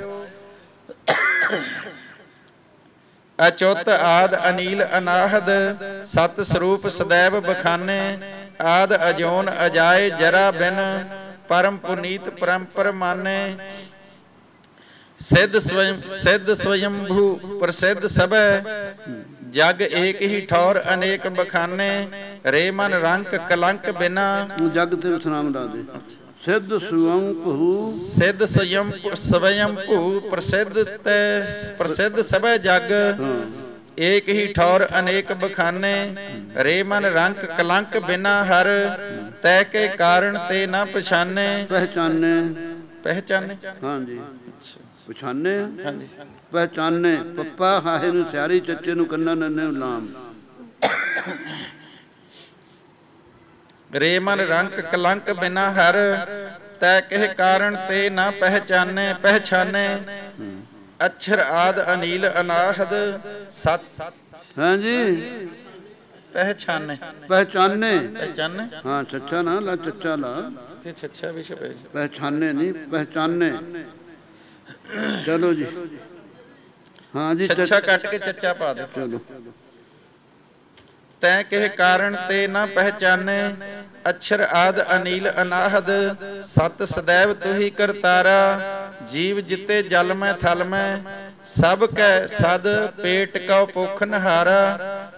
ਅਚੁੱਤ ਆਦ ਅਨੀਲ ਅਨਾਹਦ ਸਤ ਸਰੂਪ ਸदैव ਬਖਾਨੇ। ਆਦ ਅਜੋਨ ਅਜਾਏ ਜਰਾ ਬਿਨ ਪਰਮ ਪੁਨੀਤ ਪਰੰਪਰ ਮਾਨੇ। ਸਿੱਧ ਸਵਯੰ ਸਿੱਧ ਸਵਯੰਭੂ ਪ੍ਰਸਿੱਧ ਸਭੈ ਜਗ ਏਕ ਹੀ ਠੌਰ ਅਨੇਕ ਬਖਾਨੇ। ਰੇ ਮਨ ਰੰਕ ਕਲੰਕ ਬਿਨਾ ਜਗ ਤੇ ਵਿਸਰਾਮ ਲਾ ਦੇ। ਸਿੱਧ ਸਵਯੰਭੂ ਸਿੱਧ ਸਯੰ ਸਵਯੰਭੂ ਪ੍ਰਸਿੱਧ ਤੇ ਪ੍ਰਸਿੱਧ ਸਭੈ ਜਗ ਏਕ ਹੀ ਠੌਰ ਅਨੇਕ ਬਖਾਨੇ। ਰੇ ਮਨ ਰੰਕ ਕਲੰਕ ਬਿਨਾ ਹਰ ਤੈ ਕੇ ਕਾਰਨ ਤੇ ਨਾ ਪਛਾਨੇ। ਪਹਿਚਾਨੇ ਪਹਿਚਾਨੇ ਹਾਂਜੀ ਪਛਾਨੇ ਹਾਂਜੀ ਪਹਿਚਾਨੇ। ਪੱਪਾ ਹਾਹੇ ਨੂੰ ਸਿਆਰੀ ਚੱਚੇ ਨੂੰ ਕੰਨਾ ਨੰਨੇ ਨੂੰ ਲਾਮ। ਰੇ ਮਨ ਰੰਕ ਕਲੰਕ ਬਿਨਾ ਹਰ ਤੈ ਕਹਿ ਕਾਰਨ ਤੇ ਨਾ ਪਹਿਚਾਨੇ ਪਹਿਚਾਨੇ। ਅਛਰ ਆਦ ਅਨੀਲ ਅਨਾਹਦ ਸਤ ਹਾਂਜੀ ਪਹਿਚਾਨੇ ਪਹਿਚਾਨੇ ਪਹਿਚਾਨੇ ਹਾਂ ਚੱਚਾ ਨਾ ਲਾ ਚੱਚਾ ਲਾ ਤੇ ਛੱਛਾ ਵੀ ਛਪੇ ਪਹਿਚਾਨੇ ਨਹੀਂ ਪਹਿਚਾਨੇ। ਚਲੋ ਜੀ ਹਾਂ ਜੀ ਛੱਛਾ ਕੱਟ ਕੇ ਚੱਚਾ ਪਾ ਦੇ। ਚਲੋ ਤੈ ਕਹਿ ਕਾਰਨ ਤੇ ਨਾ ਪਹਿਚਾਨੇ। ਅਛਰ ਆਦ ਅਨੀਲ ਅਨਾਹਦ ਸਤ ਸदैव ਤੁਹੀ ਕਰਤਾਰਾ। ਜੀਵ ਜਿਤੇ ਜਲ ਮੈਂ ਥਲ ਮੈਂ ਸਭ ਕੈ ਸਦ ਪੇਟ ਕਉ ਭੁਖ ਨਹਾਰਾ।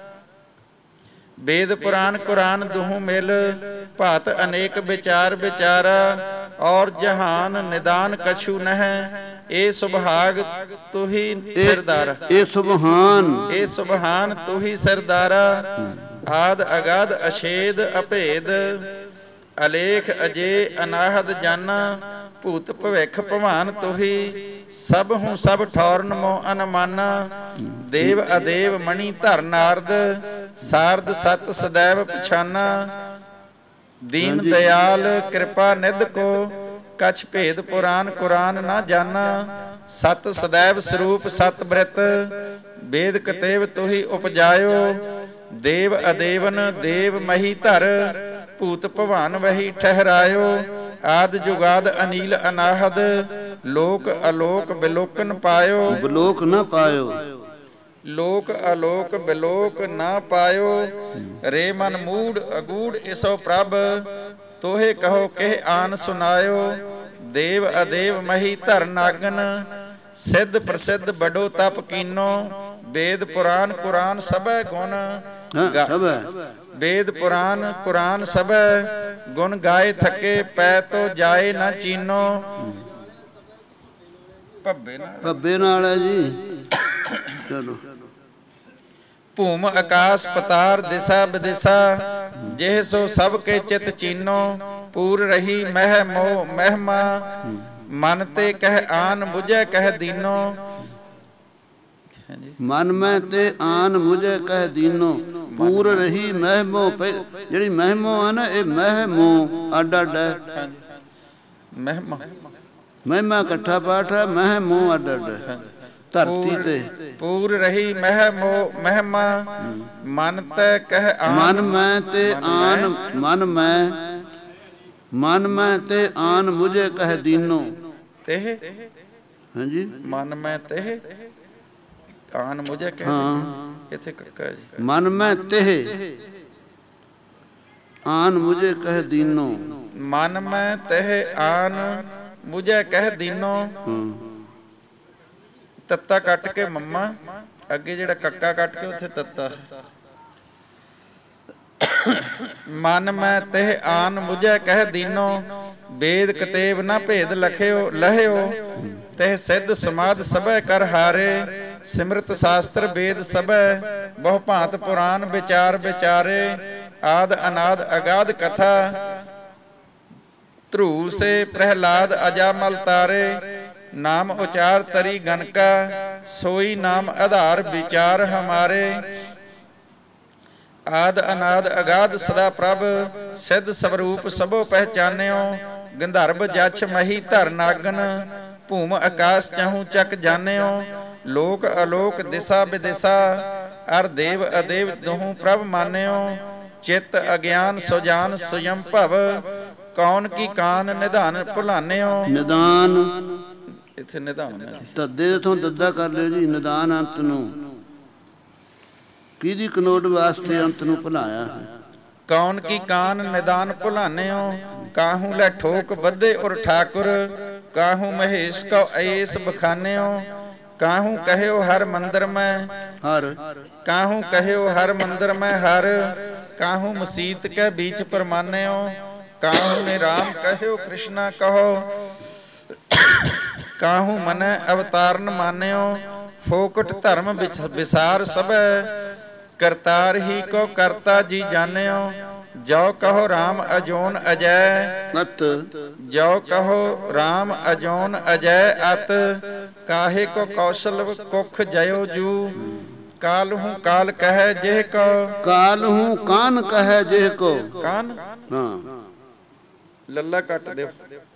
ਵੇਦ ਪੁਰਾਨ ਕੁਰਾਨ ਦੁਹੂ ਮਿਲ ਭਾਤ ਅਨੇਕ ਵਿਚਾਰ ਵਿਚਾਰਾ। ਔਰ ਜਹਾਨ ਨਿਦਾਨ ਕਛੂ ਨਹਿ ਏ ਸੁਭਾਗ ਤੁਹੀ ਸਰਦਾਰਾ। ਇਹ ਸੁਭਾਨ ਏ ਸੁਭਾਨ ਤੁਹੀ ਸਰਦਾਰਾ। ਆਦ ਅਗਾਧ ਅਛੇਦ ਅਭੇਦ ਅਲੇਖ ਅਜੇ ਅਨਾਹਦ ਜਾਨਾ। ਭੂਤ ਭਵਿਖ ਭਵਾਨ ਤੁਹੀ ਸਭ ਹੂੰ ਸਭ ਠੌਰਨ ਮੋ ਅਨਮਾਨਾ। ਦੇਵ ਅਦੇਵ ਮਣੀ ਧਰ ਨਾਰਦ ਸਾਰਦ ਸਤ ਸदैव ਪਛਾਨਾ। ਦੀਨ ਦਿਆਲ ਕਿਰਪਾ ਨਿਧ ਕੋ ਕਛ ਭੇਦ ਪੁਰਾਨ ਕੁਰਾਨ ਨਾ ਜਾਨਾ। ਸਤ ਸदैव ਸਰੂਪ ਸਤ ਬ੍ਰਿਤ ਵੇਦ ਕਤੇਵ ਤੁਹੀ ਉਪਜਾਇਓ। ਦੇਵ ਅਦੇਵਨ ਦੇਵ ਮਹੀ ਧਰ ਭੂਤ ਭਵਾਨ ਵਹੀ ਠਹਿਰਾਇਓ। ਆਦ ਜੁਗਾਦ ਅਨੀਲ ਅਨਾਹਦ ਲੋਕ ਅਲੋਕ ਬਿਲੋਕਨ ਪਾਇਓ। ਬਲੋਕ ਨਾ ਪਾਇਓ ਲੋਕ ਅਲੋਕ ਬਿਲੋਕ ਨਾ ਪਾਇਓ। ਰੇ ਮਨ ਮੂੜ ਅਗੂੜ ਇਸੋ ਪ੍ਰਭ ਤੋਹੇ ਕਹੋ ਕਹਿ ਆਨ ਸੁਨਾਇਓ। ਦੇਵ ਅਦੇਵ ਮਹੀ ਧਰ ਨਾਗਨ ਸਿੱਧ ਪ੍ਰਸਿੱਧ ਬਡੋ ਤਪ ਕੀਨੋ। ਵੇਦ ਪੁਰਾਨ ਕੁਰਾਨ ਸਭੈ ਗੁਣ ਵੇਦ ਪੁਰਾਨ ਕੁਰਾਨ ਸਭੈ ਗੁਣ ਗਾਏ ਥਕੇ ਪੈ ਤੋ ਜਾਏ ਨਾ ਚੀਨੋ। ਭੱਬੇ ਨਾਲ ਭੱਬੇ ਨਾਲ ਹੈ ਜੀ। ਚਲੋ ਭੂਮ ਆਕਾਸ ਪਤਾਰ ਦਿਸਾ ਵਿਦਿਸਾ ਜਿਹ ਸੋ ਸਭ ਕੇ ਚਿਤ ਚੀਨੋ। ਪੂਰ ਰਹੀ ਮਹਿ ਮੋਹ ਮਹਿਮਾ ਮਨ ਤੇ ਕਹਿ ਆਨ ਬੁਝੈ ਕਹਿ ਦੀਨੋ। ਮਨ ਮੈਂ ਤੇ ਆਨ ਮੁਝੇ ਕਹਿ ਦੀਨੋ। ਪੂਰ ਰਹੀ ਮਹਿਮੋ ਜਿਹੜੀ ਮਹਿਮੋ ਆ ਨਾ ਇਹ ਮਹਿਮੋ ਅੱਡ ਅੱਡ ਹੈ। ਮਹਿਮਾ ਮਹਿਮਾ ਇਕੱਠਾ ਪਾਠ ਹੈ। ਮਹਿਮੋ ਅੱਡ ਅੱਡ ਹੈ ਧਰਤੀ ਤੇ। ਪੂਰ ਰਹੀ ਮਹਿਮੋ ਮਹਿਮਾ ਮਨ ਤੇ ਕਹਿ ਆਨ। ਮਨ ਮੈਂ ਤੇ ਆਨ ਮਨ ਮੈਂ ਮਨ ਮੈਂ ਤੇ ਆਨ ਮੁਝੇ ਕਹਿ ਦੀਨੋ। ਤੇ ਹਾਂਜੀ ਮਨ ਮੈਂ ਤੇ ਆਨ ਮੁਝੇ ਕਹਿ ਹਾਂ ਇੱਥੇ ਕੱਕਾ ਜੀ। ਮਨ ਮੈਂ ਤਿਹ ਆਨ ਮੁਝੇ ਕਹਿ ਦੀਨੋ। ਮਨ ਮੈਂ ਤਹਿ ਆਨ ਮੁਝੇ ਕਹਿ ਦੀਨੋ, ਤੱਤਾ ਕੱਟ ਕੇ ਮੰਮਾ, ਅੱਗੇ ਜਿਹੜਾ ਕੱਕਾ ਕੱਟ ਕੇ ਉੱਥੇ ਤੱਤਾ। ਮਨ ਮੈਂ ਤਿਹ ਆਨ ਮੁਝੇ ਕਹਿ ਦੀਨੋ, ਵੇਦ ਕਤੇਬ ਨਾ ਭੇਦ ਲਖਿਓ ਲਹਿਓ, ਤਿਹ ਸਿੱਧ ਸਮਾਧ ਸਭੈ ਕਰ ਹਾਰੇ, ਸਿਮਰਤ ਸ਼ਾਸਤਰ ਵੇਦ ਸਭੈ, ਬਹੁ ਭਾਂਤ ਪੁਰਾਨ ਵਿਚਾਰ ਵਿਚਾਰੇ, ਆਦ ਅਨਾਦ ਅਗਾਧ ਕਥਾ, ਧਰੂ ਸੇ ਪ੍ਰਹਿਲਾਦ ਅਜਾਮਲ ਤਾਰੇ, ਨਾਮ ਉਚਾਰ ਤਰੀ ਗਨਕਾ, ਸੋਈ ਨਾਮ ਆਧਾਰ ਵਿਚਾਰ ਹਮਾਰੇ, ਆਦ ਅਨਾਦ ਅਗਾਧ ਸਦਾ ਪ੍ਰਭ, ਸਿੱਧ ਸਵਰੂਪ ਸਭੋ ਪਹਿਚਾਨਿਓ, ਗੰਧਰਵ ਜਛ ਮਹੀ ਧਰ ਨਾਗਨ, ਭੂਮ ਆਕਾਸ਼ ਚਹੂ ਚੱਕ ਜਾਣਿਓ, ਲੋਕ ਅਲੋਕ ਦਿਸਾ ਵਿਦਿਸਾ, ਅਰ ਦੇਵ ਅਦੇਵ ਦੋਹੂ ਪ੍ਰਭ ਮਾਨਿਓ, ਚਿੱਤ ਅਗਿਆਨ ਸੁਜਾਨ ਸੁਯਮ ਭਵ, ਕੌਣ ਕੀ ਕਾਨ ਨਿਧਾਨ ਭੁਲਾਨਿਓ। ਨਿਦਾਨ ਇੱਥੇ ਨਿਧਾਨ ਹੈ ਜੀ, ਤੱਦੇ ਤੋਂ ਦੱਦਾ ਕਰ ਲਿਓ ਜੀ। ਨਿਦਾਨ ਅੰਤ ਨੂੰ, ਕਿਹਦੀ ਕਨੋਟ ਵਾਸਤੇ ਅੰਤ ਨੂੰ ਭੁਲਾਇਆ ਹੈ। ਕੌਣ ਕੀ ਕਾਨ ਨਿਦਾਨ ਭੁਲਾਨਿਓ, ਕਾਹੂ ਲੈ ਠੋਕ ਬੱਧੇ ਉਰ ਠਾਕੁਰ, ਕਾਹੂ ਮਹੇਸ਼ ਕਉ ਐਸ ਬਖਾਨਿਓ, ਕਾਹੂ ਕਹਿਓ ਹਰ ਮੰਦਰ ਮੈਂ ਹਰ, ਕਾਹੂ ਕਹਿਓ ਹਰ ਮੰਦਰ ਮੈਂ ਹਰ, ਕਾਹੂ ਮਸੀਤ ਕੇ बीच परमान्यो, काहू ने राम कहो कृष्णा कहो, काहू मन अवतारण मान्यो, फोकट धर्म विसार सब, करतार ही को करता जी जान्यो, जो कहो राम अजोन अजय अत, जो कहो राम अजोन अजय अत, काहे को कौशल कुख जयो जू, काल हूँ काल कहे जेह को, काल हूँ कान कहे जेह को, कान हाँ लल्ला कट दे,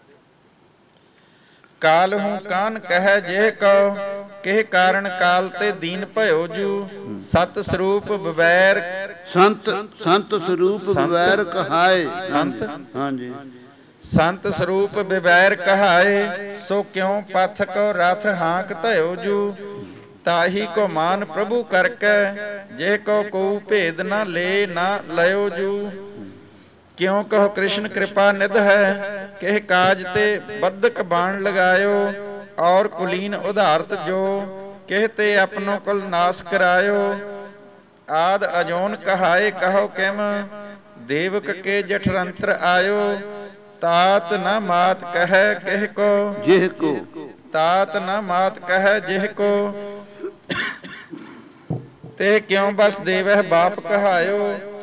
काल हूँ कान कहे जेह को, केह कारण काल ते दीन भयो जू, सत स्वरूप बवैर संत, संत स्वरूप बवैर कहाए, संत हाँ जी, संत स्वरूप बवैर कहाए, सो क्यों पथ को रथ हाँक भयो जू, ताही को मान प्रभु करके, जे को को भेद ना ले ना लयो जू, क्यों कहो कृष्ण कृपा निध है, केह काज ते बद्धक बाण लगायो, और कुलीन उदारत जो, कहते अपनों कुल नाश करायो, आद अजोन कहाए कहो किम, देवक के जठरंत्र आयो, तात न मात कहे केह को, जेह को, तात न मात कहे जेह को, ते क्यों बस देवह बाप कहायो,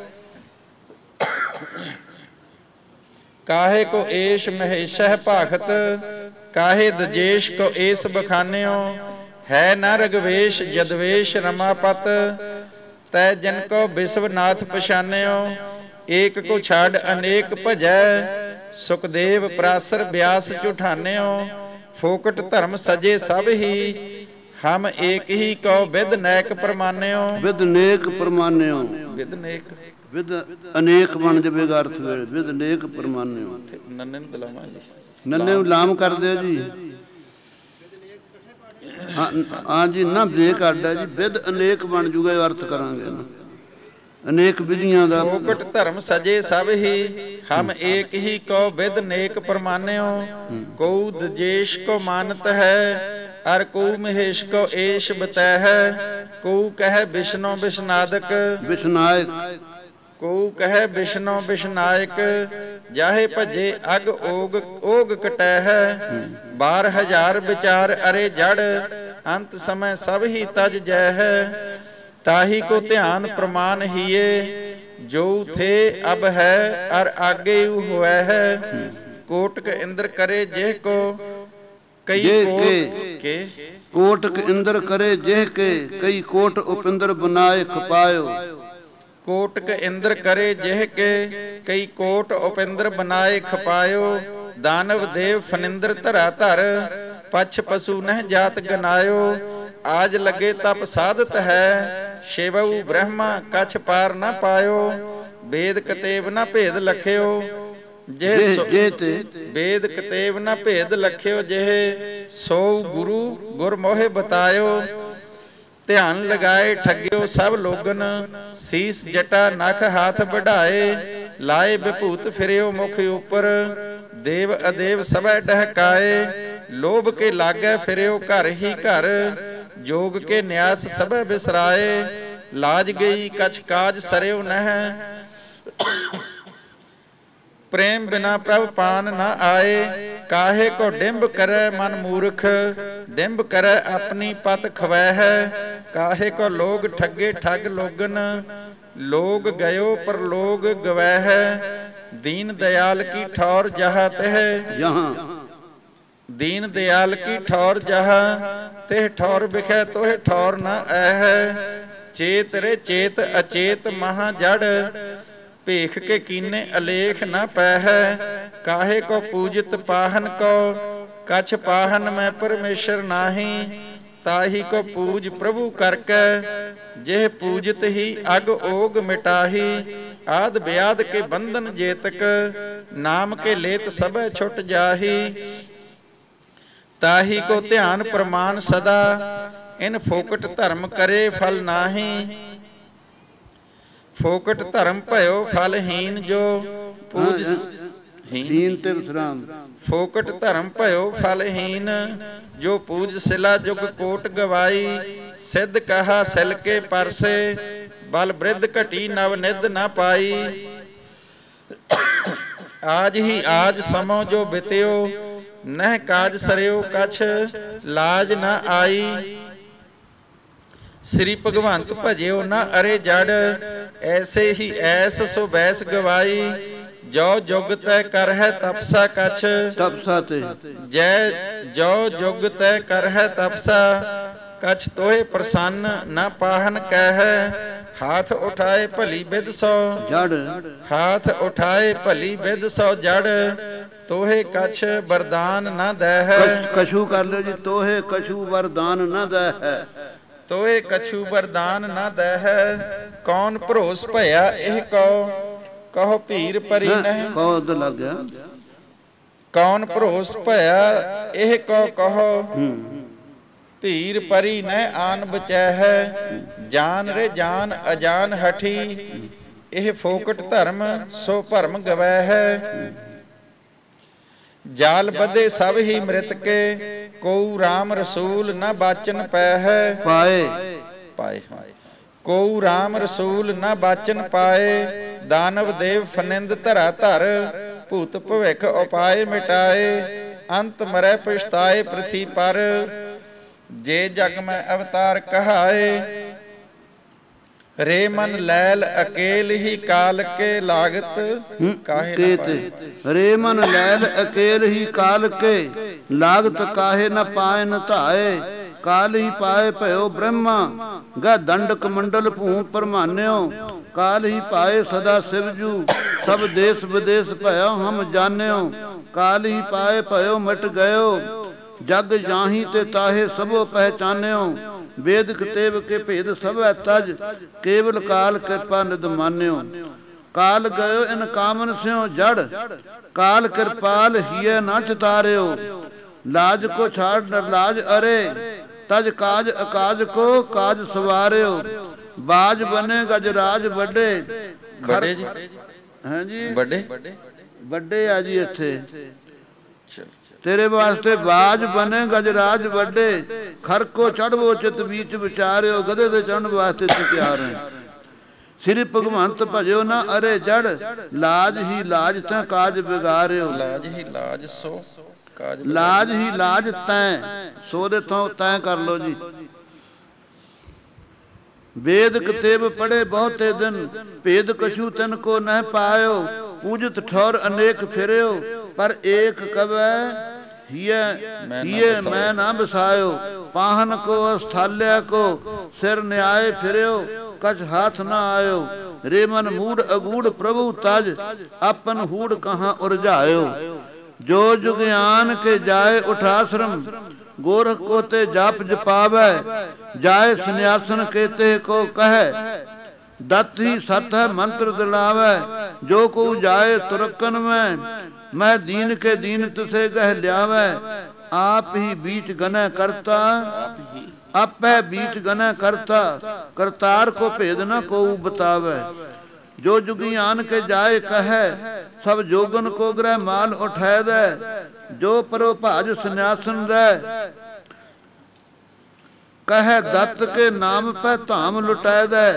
काहे को एश महेशह भाखत, काहे दजेश को एस बखान्यो, है न रगवेश जदवेश रमापत, तै जन को विश्वनाथ पछान्यो, एक को छाड़ अनेक भजै, सुखदेव परासर व्यास झुठान्यो, फोकट धर्म सजे सब ही, हम एक ही को विद नैक परमान्यो, विद नेक परमान्यो, विद नेक विद अनेक बन जाएगा अर्थ ਵੇਲੇ, विद नेक परमान्यो, नन्ने ਨੂੰ ਦਲਾਵਾਂ ਜੀ, नन्ने ਨੂੰ ਲਾਮ ਕਰ ਦਿਓ ਜੀ, ਹਾਂ ਹਾਂ ਜੀ, ਨਾ ਬ੍ਰੇਕ ਆਡਾ ਜੀ, ਵਿਦ ਅਨੇਕ ਬਣ ਜੂਗਾ, ਅਰਥ ਕਰਾਂਗੇ ਨਾ, ਅਨੇਕ ਵਿਧੀਆਂ ਦਾ, फोकट धर्म सजे सब ही, हम एक ही को विद नेक परमान्यो, को दजेश को मानत है, अर को महेश को एश बतै है, को कह विष्णु विष्णादक, विष्णायक, को कह विष्णु विष्णायक, जाहे भजे अग ओग ओग कटै है, बार हजार विचार अरे जड़, अंत समय सब ही तज जय है, ताही को ध्यान प्रमाण हिए, जो थे अब है अर आगे हुआ है, कोटक इंद्र करे जेह को, कई कोट के, कोटक इंद्र करे जेह के, कई कोट उपिंद्र बनाए खपायो, कोटक इंद्र करे जेह के, कई कोट उपिंद्र बनाए खपायो, दानव देव फनिंद्र धरा धर, पछ पशु नह जात गनायो, आज लगे तप साधत है, शिवऊ ब्रह्मा कछ पार न पायो, वेद कतेब न भेद लखियो, जेह वेद कतेब न भेद लखियो, जेह सो गुरु गुर मोहे बतायो, ध्यान लगाए ठग्यो सब लोगन, शीस जटा नख हाथ बढ़ाए, लाए विभूत फिरियो मुख ऊपर, ਦੇਵ ਅਦੇਵ ਸਭੈ ਡਹਕਾਏ, ਲੋਭ ਕੇ ਲਾਗੈ ਫਿਰਿਓ ਘਰ ਹੀ ਘਰ, ਜੋਗ ਕੇ ਨਿਆਸ ਸਭੈ ਬਿਸਰਾਏ, ਲਾਜ ਗਈ ਕਛ ਕਾਜ ਸਰਿਓ ਨਹਿ, ਪ੍ਰੇਮ ਬਿਨਾ ਪ੍ਰਭ ਪਾਨ ਨ ਆਏ, ਕਾਹੇ ਕੋ ਡਿੰਬ ਕਰੈ ਮਨ ਮੂਰਖ, ਡਿੰਬ ਕਰੈ ਆਪਣੀ ਪਤ ਖਵੈ ਹੈ, ਕਾਹੇ ਕੋ ਲੋਗ ਠੱਗੇ ਠੱਗ ਲੋਗਨ, ਲੋਗ ਗਇਓ ਪਰ ਲੋਗ ਗਵੈ ਹੈ, ਦੀਨ ਦਇਆਲ ਕੀ ਠੌਰ ਜਹਾ ਤਹ, ਦੀਨ ਦਇਆਲ ਕੀ ਠੌਰ ਜਹਾ ਤਿਹ ਠੌਰ ਬਿਖੈ ਤੋਹਿ ਠੌਰ ਨ ਐ, ਚੇਤ ਰੇ ਚੇਤ ਅਚੇਤ ਮਹਾ ਜੜ, ਭੇਖ ਕੇ ਕੀਨੇ ਅਲੇਖ ਨ ਪੈ ਹੈ, ਕਾਹੇ ਕੋ ਪੂਜਿਤ ਪਾਹਨ ਕੋ, ਕਛ ਪਾਹਨ ਮੈਂ ਪਰਮੇਸ਼ਰ ਨਾਹੀ, ਤਾਹੀ ਕੋ ਪੂਜ ਪ੍ਰਭੂ ਕਰਕੈ, ਜਿਹ ਪੂਜਿਤ ਹੀ ਅਗ ਓਗ ਮਿਟਾਹੀ, ਆਦ ਬਿਆਦ ਕੇ ਬੰਧਨ ਜੇਤਕ, ਨਾਮ ਕੇ ਲੇਤ ਸਭੈ ਛੁਟ ਜਾਹੀ, ਤਾਹੀ ਕੋ ਧਿਆਨ ਪ੍ਰਮਾਨ ਸਦਾ, ਇਨ ਫੋਕਟ ਧਰਮ ਕਰੇ ਫਲ ਨਾਹੀ, ਫੋਕਟ ਧਰਮ ਭਇਓ ਫਲਹੀਨ, ਜੋ ਪੂਜ ਹੀਨ ਤੇ ਵਿਸਰਾਮ, ਫੋਕਟ ਧਰਮ ਭਇਓ ਫਲਹੀਨ, ਜੋ ਪੂਜ ਸਿਲਾ ਜੁਗ ਕੋਟ ਗਵਾਈ, ਸਿੱਧ ਕਹਾ ਸਿਲ ਕੇ ਪਰਸੇ, ਬਲ ਬ੍ਰਿਧ ਘਟੀ ਨਵ ਨਿਧ ਨਾ ਪਾਈ, ਆਜ ਹੀ ਆਜ ਸਮੋ ਜੋ ਬਿਤਿਓ, ਨਹਿ ਕਾਜ ਸਰਿਓ ਕਛ ਲਾਜ ਨਾ ਆਈ, ਸ੍ਰੀ ਭਗਵੰਤ ਭਜਿਓ ਨਾ ਅਰੇ ਜੜ, ਐਸੇ ਹੀ ਐਸ ਸੋ ਬੈਸ ਗਵਾਈ, ਜੋ ਜੁਗ ਤੈ ਕਰ ਹੈ ਤਪਸਾ ਕਛ, ਤਪਸਾ ਤੇ ਜੈ ਜੋ ਜੁਗ ਤੈ ਕਰ ਹੈ ਤਪਸਾ, ਕਛ ਤੋਹੇ ਪ੍ਰਸੰਨ ਨਾ ਪਾਹਨ ਕਹਿ, ਹਾਥ ਉਠਾਏ ਭਲੀ ਬਿਦ ਸੋ ਜੜ, ਹਾਥ ਉਠਾਏ ਭਲੀ ਬਿਦ ਸੋ ਜੜ, ਤੋਹੇ ਕਛ ਵਰਦਾਨ ਨਾ ਦੈ ਹੈ, ਕਛੂ ਕਰ ਲਿਓ ਜੀ, ਤੋਹੇ ਕਛੂ ਵਰਦਾਨ ਨਾ ਦੈ ਹੈ, ਤੋਏ ਕਛੂ ਵਰਦਾਨ ਨਾ ਦੈ ਹੈ, ਕੌਣ ਭਰੋਸ ਭਇਆ ਇਹ ਕਉ, ਕਹੋ ਭੀਰ ਪਰੀ ਨਹਿ, ਕਹੋ ਤਾਂ ਲੱਗ ਗਿਆ, ਕੌਣ ਭਰੋਸ ਭਇਆ ਇਹ ਕਉ ਕਹੋ, ਭੀਰ ਪਰੀ ਨਹਿ ਆਨ ਬਚੈ ਹੈ, ਜਾਨ ਰੇ ਜਾਨ ਅਜਾਨ ਹਠੀ, ਇਹ ਫੋਕਟ ਧਰਮ ਸੋ ਭਰਮ ਗਵੈ ਹੈ, ਜਾਲ ਬੱਧੇ ਸਭ ਹੀ ਮ੍ਰਿਤ ਕੇ, ਕੋਉ ਰਾਮ ਰਸੂਲ ਨ ਬਾਚਨ ਪੈ ਹੈ, ਪਾਏ ਪਾਏ ਕੋਉ ਰਾਮ ਰਸੂਲ ਨ ਬਾਚਨ ਪਾਏ, ਦਾਨਵ ਦੇਵ ਫਨਿੰਦ ਧਰਾ ਧਰ, ਭੂਤ ਭਵਿਖ ਉਪਾਏ ਮਿਟਾਏ, ਅੰਤ ਮਰੈ ਪਛਤਾਏ ਪ੍ਰਿਥੀ ਪਰ, ਜੇ ਜਗ ਮੈਂ ਅਵਤਾਰ ਕਹਾਏ, ਰੇ ਮਨ ਲੈਲ ਅਕੇਲ ਹੀ ਕਾਲ ਕੇ ਲਾਗਤ, ਕਾਹੇ ਨ ਪਾਏ, ਰੇ ਮਨ ਲੈਲ ਅਕੇਲ ਹੀ ਕਾਲ ਕੇ ਲਾਗਤ, ਕਾਹੇ ਨ ਪਾਏ ਨ ਧਾਏ, ਕਾਲ ਹੀ ਪਾਏ ਭਇਓ ਬ੍ਰਹਮਾ, ਗਾ ਦੰਡਕ ਮੰਡਲ ਭੂ ਪਰਮਾਨਿਓ, ਕਾਲ ਹੀ ਪਾਏ ਸਦਾ ਸਿਵਜੂ, ਸਭ ਦੇਸ ਵਿਦੇਸ ਭਇਓ ਹਮ ਜਾਣਿਓ, ਕਾਲ ਹੀ ਪਾਏ ਭਇਓ ਮਿਟ ਗਇਓ, ਜਗ ਜਾਹੀ ਤੇ ਤਾਹੇ ਸਭੋ ਪਹਿਚਾਨਿਓ, ਵੇਦ ਕਤੇਬ ਕੇ ਭੇਦ ਸਭੈ ਤਜ, ਕੇਵਲ ਕਾਲ ਕਿਰਪਾ ਨਿਦ ਮਾਨਿਓ, ਕਾਲ ਗਇਓ ਇਨ ਕਾਮਨ ਸਿਓ ਜੜ, ਕਾਲ ਕਿਰਪਾਲ ਹੀਏ ਨਾ ਚਤਾਰਿਓ, ਲਾਜ ਕੋ ਛਾੜ ਲਾਜ ਅਰੇ, ਤਜ ਕਾਜ ਅਕਾਜ ਕੋ ਕਾਜ ਸਵਾਰਿਓ, ਬਾਜ ਬਨੇ ਗਜ ਰਾਜ ਵੱਡੇ, ਵੱਡੇ ਜੀ ਹਾਂਜੀ ਵੱਡੇ ਵੱਡੇ ਆ ਜੀ, ਇੱਥੇ ਤੇਰੇ ਵਾਸਤੇ ਬਾਜ ਬਨੇ ਗਜਰਾਜ ਵੱਡੇ, ਖਰ ਕੋ ਚੜਵੋ ਚਿਤ ਬੀਚ ਵਿਚਾਰਿਓ, ਗਧੇ ਦੇ ਚੜਨ ਵਾਸਤੇ ਤਿਆਰ ਹੈ, ਸ੍ਰੀ ਭਗਵੰਤ ਭਜਿਓ ਨਾ ਅਰੇ ਜੜ, ਲਾਜ ਹੀ ਲਾਜ ਤੈ ਕਾਜ ਬਿਗਾਰਿਓ, ਲਾਜ ਹੀ ਲਾਜ ਸੋ ਕਾਜ, ਲਾਜ ਹੀ ਲਾਜ ਤੈ ਸੋ ਦੇ ਤੋਂ ਤੈ ਕਰ ਲੋ ਜੀ, ਵੇਦ ਕਤੇਬ ਪੜੇ ਬਹੁਤੇ ਦਿਨ, ਭੇਦ ਕਛੂ ਤਨ ਕੋ ਨਹਿ ਪਾਇਓ, ਪੂਜਤ ਠੌਰ ਅਨੇਕ ਫਿਰਿਓ, ਪਰ ਏਕ ਕਵੈ ਹੀਏ ਹੀਏ ਮੈਂ ਨਾ ਬਸਾਇਓ, ਪਾਹਨ ਕੋ ਅਸਥਾਲਿਆ ਕੋ ਸਿਰ ਨਿਆਏ ਫਿਰਿਓ, ਕਛ ਹਾਥ ਨਾ ਆਇਓ, ਰੇ ਮਨ ਮੂੜ ਅਗੂੜ ਪ੍ਰਭੂ ਤਜ, ਆਪਨ ਹੂੜ ਕਹਾਂ ਉਰਝਾਇਓ, ਜੋ ਜੁਗਿਆਨ ਕੇ ਜਾਏ ਉਠਾਸ਼ਰਮ, ਗੋਰਖ ਕੋ ਤੇ ਜਪ ਜਪਾਵੈ, ਜਾਏ ਸੰਨਿਆਸਨ ਕੇਤੇ ਕੋ ਕਹੈ, ਦਤ ਹੀ ਸਤ ਹੈ ਮੰਤਰ ਦਿਲਾਵੈ, ਜੋ ਕੋ ਜਾਏ ਤੁਰਕਨ ਮੈਂ, ਮੈਂ ਦੀਨ ਕੇ ਦੀਨ ਤੁਸੇ ਗਹਿ ਲਿਆਵੈ, ਆਪ ਹੀ ਬੀਚ ਗਨੈ ਕਰਤਾ, ਆਪੈ ਬੀਚ ਗਨੈ ਕਰਤਾ, ਕਰਤਾਰ ਕੋ ਭੇਦ ਨ ਕੋਉ ਬਤਾਵੈ, जो जुगी आन के जाए कहे सब जोगन को ग्रह माल उठै दे जो परो भाज संन्यासन दे कहे दत्त के नाम पे धाम लुटै दे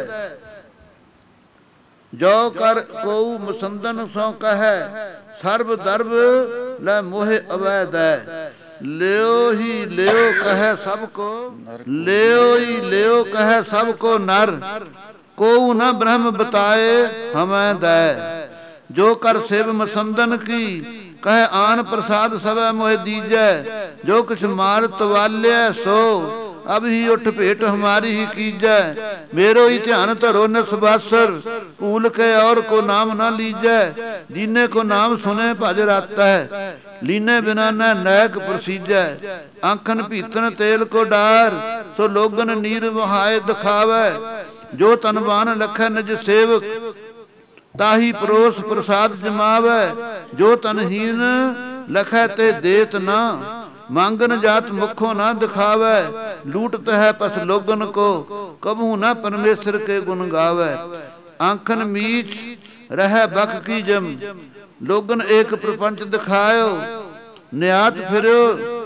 जो कर को मुसंदन सो कहे सर्व दर्भ लै मोहे अवैध है लियो ही लियो कहे सबको लियो ही लियो कहे सबको नर को न ब्रह्म बताए हमें दे जो कर सेव मसंदन की कहे आन प्रसाद सब मोह दीजै जो कुछ मार तवाल्य सो अब ही उठ भेट हमारी ही कीजै मेरो ही ध्यान धरो न सुबासर भूल के और को नाम न लीजै दीने को नाम सुने भज राता है लीने बिना न नैक प्रसीजै आंखन भीतन तेल को डार सो लोगन नीर वहाए दिखावे जो तनवान लखै निज सेवक ताही परोस प्रसाद जमावे जो तनहीन लखै ते देत ना मांगन जात मुखों ना दिखावे लूटत है पस लोगन को कबू न परमेश्वर के गुण गावे आंखन मीच रह बख की जम लोगन एक प्रपंच दिखायो न्यात फिरो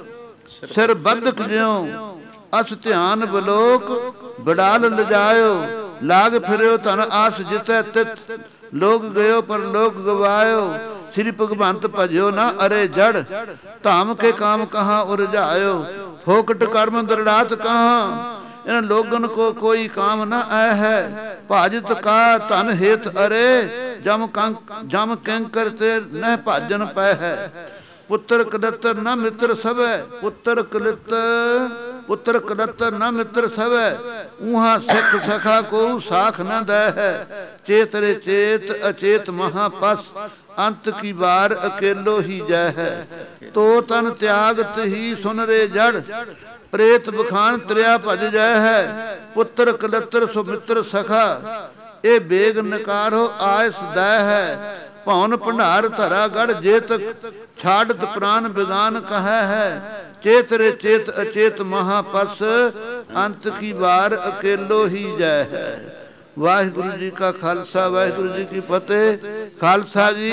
सिर बदक ज्यों अस ध्यान बलोक बड़ाल लजायो लाग फिरो तन आस जितै तित लोग गयो पर लोग गवायो श्री भगवंत भजो ना अरे जड़ धाम के काम कहाँ उरझायो फोकट कर्म दृढ़ात कहाँ इन लोगन को कोई काम न आय है भाजत का तन हेत अरे जम कंक जम कंकर ते न भाजन पै है पुत्र कलत्र न मित्र सब पुत्र कलत्र पुत्र कलत्र न मित्र सब उहाँ सिख सखा को साख न दे है चेत रे चेत अचेत महापस अंत की बार अकेलो ही जय है तो तन त्यागत ही सुन रे जड़ प्रेत बखान त्रिया भज जय है पुत्र कलत्र सुमित्र सखा ए बेग नकारो आयस दय है भौन भंडार धरा गढ़ जेत छाड़त प्राण बिगान कह है चेत रे चेत अचेत महापस अंत की बार अकेलो ही जय है। वाहिगुरु जी का खालसा वाहिगुरु जी की फतेह। खालसा जी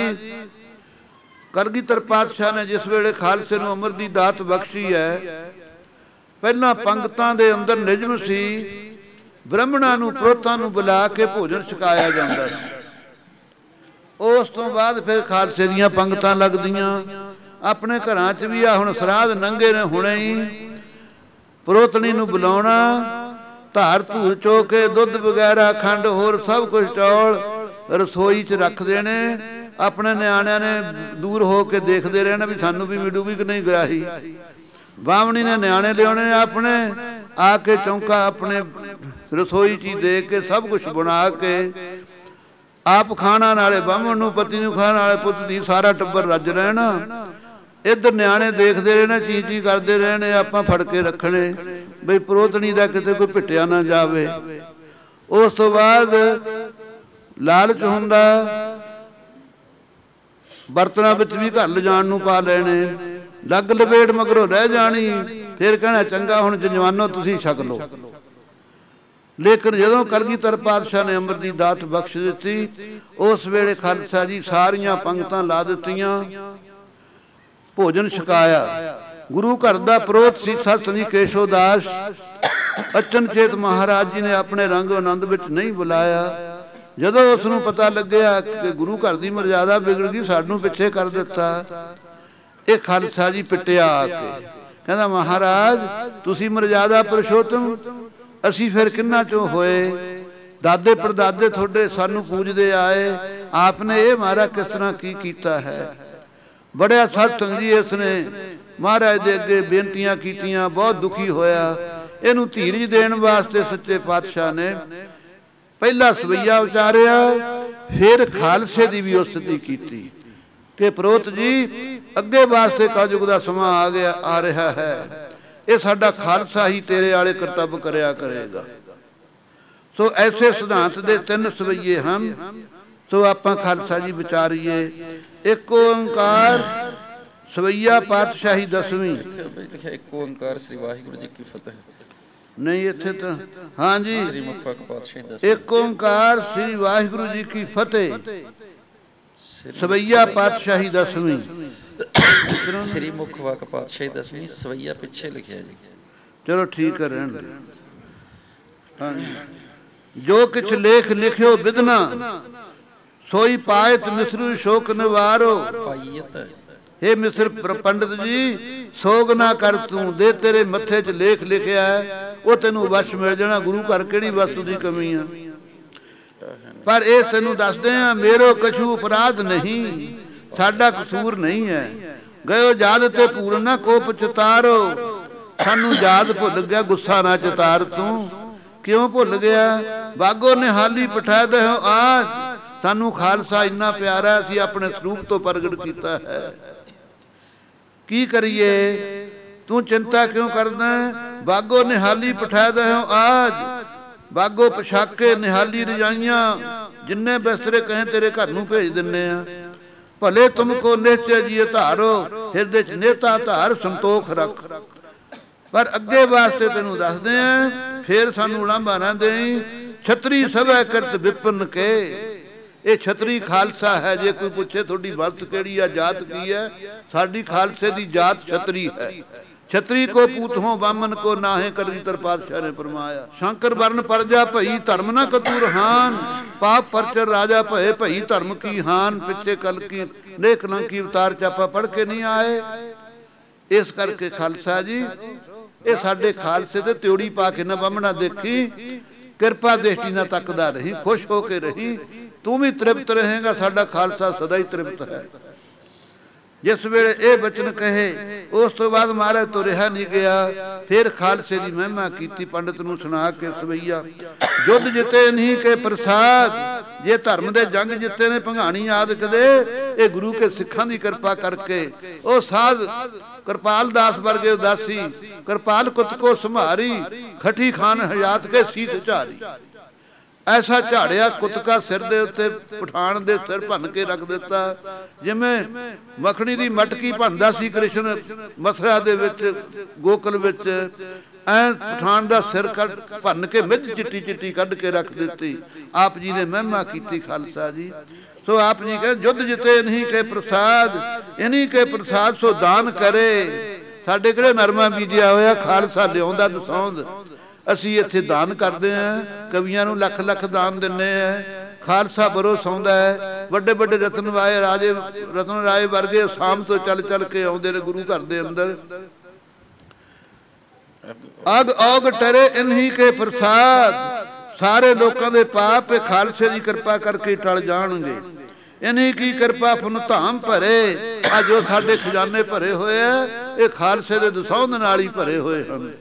कलगीधर पातशाह ने जिस वेले खालसे नूं अमर दी दात बख्शी है पहला पंगतां दे अंदर निजम सी ब्राह्मणां नूं प्रोतां नूं बुला के भोजन छकाया जांदा सी। उस तो बाद फिर खालसे दीयां पंगतां लगदियां अपने घरां च भी आ हुण सराध नंगे ने हुणे ही प्रोतनी नूं बुलाउणा धार धूर चो के दुध वगैरह खंड होर सब कुछ चौल रसोई च रख देने अपने न्याणियां ने दूर हो के देखते रहना भी सानू भी मिलूगी कि नहीं ग्राही। बामणी ने न्याणे लियाने अपने आके चौंका अपने रसोई च दे के सब कुछ बना के आप खाना नाले बामण नूं पति नूं खाण नाले पुੱਤ दी सारा टब्बर रज रहना। इधर न्याणे देखते रहने ची ची करते रहने आपां फड़ के रखने बई प्रोतनी दा किते कोई पिटिया ना जावे। उस तो बाद लालच हुंदा बर्तनां विच भी घर लिजाण नूं पा लेने लग लपेट मगरों रह जानी फिर कहना चंगा हुण जवानों तुसीं छक लो। लेकिन जदों कलगीधर पातशाह ने अमर दी दात बख्श दित्ती उस वेले खालसा जी सारियां पंगतां ला दित्तियां भोजन छकाया। गुरु घर दा प्रोत सी सत जी केशोदास अचनचेत महाराज जी ने अपने रंग आनंद विच नहीं बुलाया। जदों उसनूं पता लग्या कि गुरु घर दी मर्यादा बिगड़ गई सानूं पिछे कर दिता ये खालसा जी पिटिया आके कहंदा महाराज तुसीं मर्यादा पुरुषोत्तम असी फिर किन्ना चों होए दादे परदादे थोड़े सानू पूजदे आए आपने ये मारा किस तरह की कीता है। बड़े सत्संग जी इसने महाराज दे अगे बेनतियां कीतियां बहुत दुखी होया। इनू धीरज देण वास्ते सच्चे पातशाह ने पहला सवैया उचारिया फिर खालसे की भी उस्तति की कि प्रोत जी अगे वास्ते कलयुग दा समां आ गया आ रहा है ये साडा खालसा ही तेरे आले करतब करया करेगा। सो ऐसे सिद्धांत दे तीन सवैये हैं। सो आपां खालसा जी विचारीए एक ओंकार सवैया पातशाही दसवीं एक ओंकार श्री वाहिगुरु जी की फतेह। ਨਹੀਂ ਇੱਥੇ ਤਾਂ ਹਾਂਜੀ ਸ੍ਰੀ ਮੁਖ ਵਾਕ ਪਾਤਸ਼ਾਹੀ ਦਸਵੀਂ ਇੱਕ ਓੰਕਾਰ ਸ੍ਰੀ ਵਾਹਿਗੁਰੂ ਜੀ ਕੀ ਫਤਿਹ ਸਵਈਆ ਪਾਤਸ਼ਾਹੀ ਦਸਵੀਂ ਸ੍ਰੀ ਮੁਖ ਵਾਕ ਪਾਤਸ਼ਾਹੀ ਦਸਵੀਂ ਸਵਈਆ ਪਿੱਛੇ ਲਿਖਿਆ ਜੀ। ਚਲੋ ਠੀਕ ਹੈ ਰਹਿਣ ਦੇ। ਜੋ ਕਿਛ ਲੇਖ ਲਿਖਿਓ ਬਿਦਨਾ ਸੋਈ ਪਾਇਤ ਮਿਸਰੂ ਸ਼ੋਕ ਨਿਵਾਰੋ। ਪਾਈਤ हे ਮਿਸਰ ਪੰਡਤ ਜੀ ਸੋਗ ਨਾ ਕਰ ਤੂੰ ਦੇ ਤੇਰੇ ਮੱਥੇ 'ਚ ਲੇਖ ਲਿਖਿਆ ਹੈ ਉਹ ਤੈਨੂੰ ਵਸ਼ ਮਿਲ ਜਾਣਾ। ਗੁਰੂ ਘਰ ਕਿਹੜੀ ਵਸਤੂ ਦੀ ਕਮੀ ਆ। ਪਰ ਇਹ ਤੈਨੂੰ ਦੱਸਦੇ ਆ ਮੇਰੋ ਕਛੂ ਅਪਰਾਧ ਨਹੀਂ ਸਾਡਾ ਕਸੂਰ ਨਹੀਂ ਹੈ। ਗਇਓ ਯਾਦ ਤੇ ਪੂਰਨਾ ਕੋ ਪਛਤਾਰੋ। ਸਾਨੂੰ ਯਾਦ ਭੁੱਲ ਗਿਆ ਗੁੱਸਾ ਨਾ ਚਤਾਰ ਤੂੰ। ਕਿਉਂ ਭੁੱਲ ਗਿਆ? ਬਾਗੋ ਨਿਹਾਲੀ ਪਠਾ ਦੇ ਹੋ ਆਜ। ਸਾਨੂੰ ਖਾਲਸਾ ਇੰਨਾ ਪਿਆਰਾ ਅਸੀਂ ਆਪਣੇ ਸਰੂਪ ਤੋਂ ਪ੍ਰਗਟ ਕੀਤਾ ਹੈ। ਕੀ ਕਰੀਏ ਤੂੰ ਚਿੰਤਾ ਕਿਉਂ ਕਰਦਾ? ਬਾਗੋ ਨਿਹਾਲੀ ਪਠਾ ਦੇ ਹੋ ਆਜ। ਬਾਗੋ ਪਛਾਕੇ ਨਿਹਾਲੀ ਰਜਾਈਆਂ ਜਿੰਨੇ ਬਿਸਤਰੇ ਕਹੇ ਤੇਰੇ ਘਰ ਨੂੰ ਭੇਜ ਦਿੰਨੇ ਆ। ਭਲੇ ਤੁਮ ਕੋ ਨਿਹਚੇ ਜੀ ਧਾਰੋ ਹਿਰਦੇ ਚ ਨੇਤਾ ਧਾਰ ਸੰਤੋਖ ਰੱਖ। ਪਰ ਅੱਗੇ ਵਾਸਤੇ ਤੈਨੂੰ ਦੱਸਦੇ ਆ ਫੇਰ ਸਾਨੂੰ ਉਲਾਂਭਾ ਨਾ ਦੇਈ। ਛਤਰੀ ਸਭੈ ਕਰਤ ਵਿਪਨ ਕੇ। ਇਹ ਛਤਰੀ ਖਾਲਸਾ ਹੈ। ਜੇ ਕੋਈ ਪੁੱਛੇ ਤੁਹਾਡੀ ਵਸਤ ਕਿਹੜੀ ਆ ਜਾਤ ਕੀ ਹੈ ਸਾਡੀ ਖਾਲਸੇ ਦੀ ਜਾਤ ਛਤਰੀ ਹੈ। ਛਤਰੀ ਕੋ ਪੂਤ ਹੋ ਬਾਮਨ ਕੋ ਨਾਹੇ ਕਲਗੀਧਰ ਪਾਤਸ਼ਾਹ ਨੇ ਫਰਮਾਇਆ। ਸ਼ੰਕਰ ਵਰਨ ਪਰਜਾ ਭਈ ਧਰਮ ਨਾ ਕਤੂਰ ਹਾਨ। ਪਾਪ ਪਰਚਰ ਰਾਜਾ ਭਏ ਭਈ ਧਰਮ ਕੀ ਹਾਨ। ਪਿੱਛੇ ਕਲ ਕੀ ਨੇਕ ਲੰਕੀ ਅਵਤਾਰ ਚਾਪਾ ਪੜ ਕੇ ਨਹੀਂ ਆਏ। ਇਸ ਕਰਕੇ ਖਾਲਸਾ ਜੀ ਇਹ ਸਾਡੇ ਖਾਲਸੇ ਤੇ ਤਿਉੜੀ ਪਾ ਕੇ ਨਾ ਬਾਹਮਣਾ ਦੇਖੀ। ਕਿਰਪਾ ਦ੍ਰਿਸ਼ਟੀ ਨਾਲ ਤੱਕਦਾ ਰਹੀ ਖੁਸ਼ ਹੋ ਕੇ ਰਹੀ। ਤੂੰ ਵੀ ਤ੍ਰਿਪਤ ਰਹੇਗਾ ਸਾਡਾ ਖਾਲਸਾ ਸਦਾ ਹੀ ਤ੍ਰਿਪਤ ਹੈ। ਜਿਸ ਵੇਲੇ ਇਹ ਬਚਨ ਕਹੇ ਉਸ ਤੋਂ ਬਾਅਦ ਮਹਾਰਾਜ ਤੋਂ ਰਿਹਾ ਨਹੀਂ ਗਿਆ। ਫਿਰ ਖਾਲਸੇ ਦੀ ਮਹਿਮਾ ਕੀਤੀ ਪੰਡਤ ਨੂੰ ਸੁਣਾ ਕੇ ਸਵਈਆ। ਯੁੱਧ ਜਿੱਤੇ ਨਹੀਂ ਕੇ ਪ੍ਰਸਾਦ। ਜੇ ਧਰਮ ਦੇ ਜੰਗ ਜਿੱਤੇ ਨੇ ਭੰਗਾਣੀ ਆਦਿਕ ਦੇ ਇਹ ਗੁਰੂ ਕੇ ਸਿੱਖਾਂ ਦੀ ਕਿਰਪਾ ਕਰਕੇ। ਉਹ ਸਾਧ ਕਿਰਪਾਲ ਦਾਸ ਵਰਗੇ ਉਦਾਸੀ ਕਿਰਪਾਲ ਕੁੱਤ ਕੋ ਸੰਭਾਰੀ। ਖੱਟੀ ਖਾਨ ਹਯਾਤ ਕੇ ਸੀਸ ਝਾਰੀ। ਐਸਾ ਝਾੜਿਆ ਕੁੱਤਕਾ ਸਿਰ ਦੇ ਉੱਤੇ ਪਠਾਨ ਦੇ ਸਿਰ ਭੰਨ ਕੇ ਰੱਖ ਦਿੱਤਾ ਜਿਵੇਂ ਮੱਖਣੀ ਦੀ ਮਟਕੀ ਭੰਨਦਾ ਸੀ ਕ੍ਰਿਸ਼ਨ ਮਥੁਰਾ ਦੇ ਵਿੱਚ ਗੋਕਲ ਵਿੱਚ। ਐ ਪਠਾਨ ਦਾ ਸਿਰ ਕੱਢ ਭੰਨ ਕੇ ਮਿੱਝ ਚਿੱਟੀ ਚਿੱਟੀ ਕੱਢ ਕੇ ਰੱਖ ਦਿੱਤੀ। ਆਪ ਜੀ ਨੇ ਮਹਿਮਾ ਕੀਤੀ ਖਾਲਸਾ ਜੀ। ਸੋ ਆਪ ਜੀ ਕਹਿੰਦੇ ਯੁੱਧ ਜਿੱਤੇ ਨਹੀਂ ਕੇ ਪ੍ਰਸਾਦ ਇਨੀ ਕੇ ਪ੍ਰਸਾਦ ਸੋ ਦਾਨ ਕਰੇ। ਸਾਡੇ ਕਿਹੜੇ ਨਰਮਾ ਬੀਜਿਆ ਹੋਇਆ ਖਾਲਸਾ ਲਿਆਉਂਦਾ ਦਸੌਂਦ। ਅਸੀਂ ਇੱਥੇ ਦਾਨ ਕਰਦੇ ਹਾਂ। ਕਵੀਆਂ ਨੂੰ ਲੱਖ ਲੱਖ ਦਾਨ ਦਿੰਨੇ ਆ। ਖਾਲਸਾ ਬਰੋ ਸੌਂਦਾ ਹੈ। ਵੱਡੇ ਵੱਡੇ ਰਤਨ ਵਾਏ ਰਾਜੇ ਰਤਨ ਰਾਏ ਵਰਗੇ ਸ਼ਾਮ ਤੋਂ ਚੱਲ ਚੱਲ ਕੇ ਆਉਂਦੇ ਨੇ ਗੁਰੂ ਘਰ ਦੇ ਅੰਦਰ। ਅਗ ਔਗ ਟਰੇ ਇਨਹੀ ਕੇ ਪ੍ਰਸਾਦ। ਸਾਰੇ ਲੋਕਾਂ ਦੇ ਪਾਪ ਇਹ ਖਾਲਸੇ ਦੀ ਕਿਰਪਾ ਕਰਕੇ ਟਲ ਜਾਣਗੇ। ਇਨਹੀ ਕੀ ਕਿਰਪਾ ਫੁਨ ਧਾਮ ਭਰੇ। ਆ ਜੋ ਸਾਡੇ ਖਜ਼ਾਨੇ ਭਰੇ ਹੋਏ ਆ ਇਹ ਖਾਲਸੇ ਦੇ ਦਸੌਂਦ ਨਾਲ ਹੀ ਭਰੇ ਹੋਏ ਹਨ।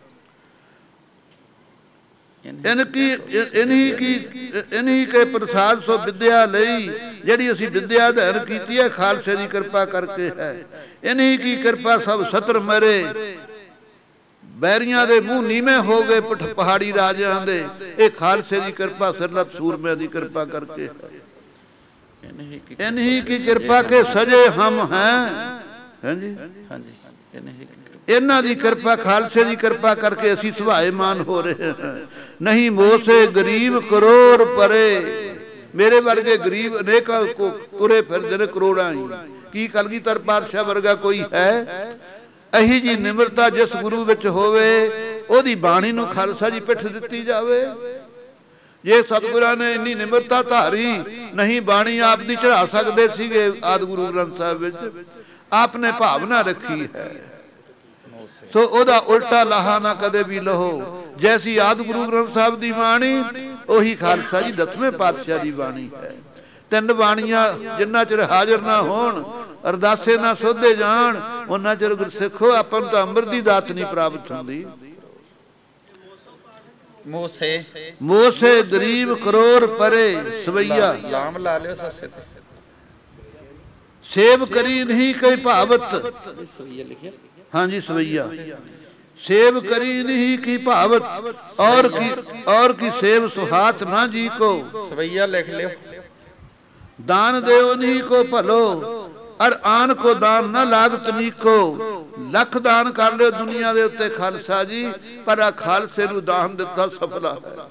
ਇਨ ਕੀ ਇਨਹੀ ਕੀ ਇਨਹੀ ਕੇ ਪ੍ਰਸਾਦ ਸੋ ਵਿਦਿਆ ਲਈ। ਜਿਹੜੀ ਅਸੀਂ ਵਿਦਿਆ ਅਧਿਐਨ ਕੀਤੀ ਹੈ ਖਾਲਸੇ ਦੀ ਕਿਰਪਾ ਕਰਕੇ ਹੈ। ਇਨਹੀ ਕੀ ਕਿਰਪਾ ਸਭ ਸਤਰ ਮਰੇ। ਬੈਰੀਆਂ ਦੇ ਮੂੰਹ ਨੀਵੇਂ ਹੋ ਗਏ ਪਹਾੜੀ ਰਾਜਿਆਂ ਦੇ। ਇਹ ਖਾਲਸੇ ਦੀ ਕਿਰਪਾ ਸਿਰਲਤ ਸੂਰਮਿਆਂ ਦੀ ਕਿਰਪਾ ਕਰਕੇ ਹੈ। ਇਨਹੀ ਕੀ ਕਿਰਪਾ ਕੇ ਸਜੇ ਹਮ ਹੈ। ਹਾਂਜੀ ਹਾਂਜੀ ਇਹਨਾਂ ਦੀ ਕਿਰਪਾ ਖਾਲਸੇ ਦੀ ਕਿਰਪਾ ਕਰਕੇ ਅਸੀਂ ਸੁਭਾਏਮਾਨ ਹੋ ਰਹੇ ਹਾਂ। ਨਹੀਂ ਮੋਸੇ ਗਰੀਬ ਕਰੋੜ ਪਰੇ। ਮੇਰੇ ਵਰਗੇ ਗਰੀਬ ਅਨੇਕਾਂ ਕੋ ਤੁਰੇ ਫਿਰਦੇ ਨੇ ਕਰੋੜਾਂ ਹੀ। ਕੀ ਕਲਗੀਧਰ ਪਾਤਸ਼ਾਹ ਵਰਗਾ ਕੋਈ ਹੈ? ਅਹੀ ਜੀ ਨਿਮਰਤਾ ਜਿਸ ਗੁਰੂ ਵਿੱਚ ਹੋਵੇ ਉਹਦੀ ਬਾਣੀ ਨੂੰ ਖਾਲਸਾ ਜੀ ਪਿੱਠ ਦਿੱਤੀ ਜਾਵੇ। ਜੇ ਸਤਿਗੁਰਾਂ ਨੇ ਇੰਨੀ ਨਿਮਰਤਾ ਧਾਰੀ ਨਹੀਂ ਬਾਣੀ ਆਪ ਦੀ ਚੜਾ ਸਕਦੇ ਸੀਗੇ ਆਦਿ ਗੁਰੂ ਗ੍ਰੰਥ ਸਾਹਿਬ ਵਿੱਚ। ਆਪ ਨੇ ਭਾਵਨਾ ਰੱਖੀ ਹੈ ਸੋ ਉਹਦਾ ਉਲਟਾ ਲਾਹਾ ਨਾ ਕਦੇ ਵੀ ਲਹੋ। ਜੈਸੀ ਆਦਿ ਗੁਰੂ ਗ੍ਰੰਥ ਸਾਹਿਬ ਦੀ ਬਾਣੀ ਉਹੀ ਖਾਲਸਾ ਜੀ ਦਸਵੇਂ ਪਾਤਸ਼ਾਹ ਦੀ ਬਾਣੀ ਹੈ। ਤਿੰਨ ਬਾਣੀਆਂ ਜਿੰਨਾ ਚਿਰ ਹਾਜ਼ਰ ਨਾ ਹੋਣ ਅਰਦਾਸੇ ਨਾ ਸੋਧੇ ਜਾਣ ਉਹਨਾਂ ਚਿਰ ਗੁਰਸਿੱਖੋ ਆਪਾਂ ਨੂੰ ਤਾਂ ਅੰਮ੍ਰਿਤ ਦੀ ਦਾਤ ਨਹੀਂ ਪ੍ਰਾਪਤ ਹੁੰਦੀ। ਮੋਸੇ ਮੋਸੇ ਗਰੀਬ ਕਰੋੜ ਪਰੇ ਸਵਈਆ। ਲਾਮ ਲਾ ਲਿਓ ਸੱਸੇ ਤੇ। ਸੇਵ ਕਰੀ ਨਹੀਂ ਕਈ ਭਾਵਤ। ਸਵਈਆ ਲਿਖਿਆ ਹਾਂਜੀ ਸਵਈਆ। सेव करी नहीं की भावत और की और की सेव सुहात ना जी को। सवैया लिख लियो। दान देव नहीं को भलो ਅਰ ਆਨ ਕੋ ਦਾਨ ਨਾ ਲਾਗਤ ਨੀਕੋ। ਲੱਖ ਦਾਨ ਕਰ ਲਿਓ ਦੁਨੀਆ ਦੇ ਉੱਤੇ ਖਾਲਸਾ ਜੀ, ਪਰ ਆ ਖਾਲਸੇ ਨੂੰ ਦਾਨ ਦਿੱਤਾ ਸਫਲਾ ਹੈ।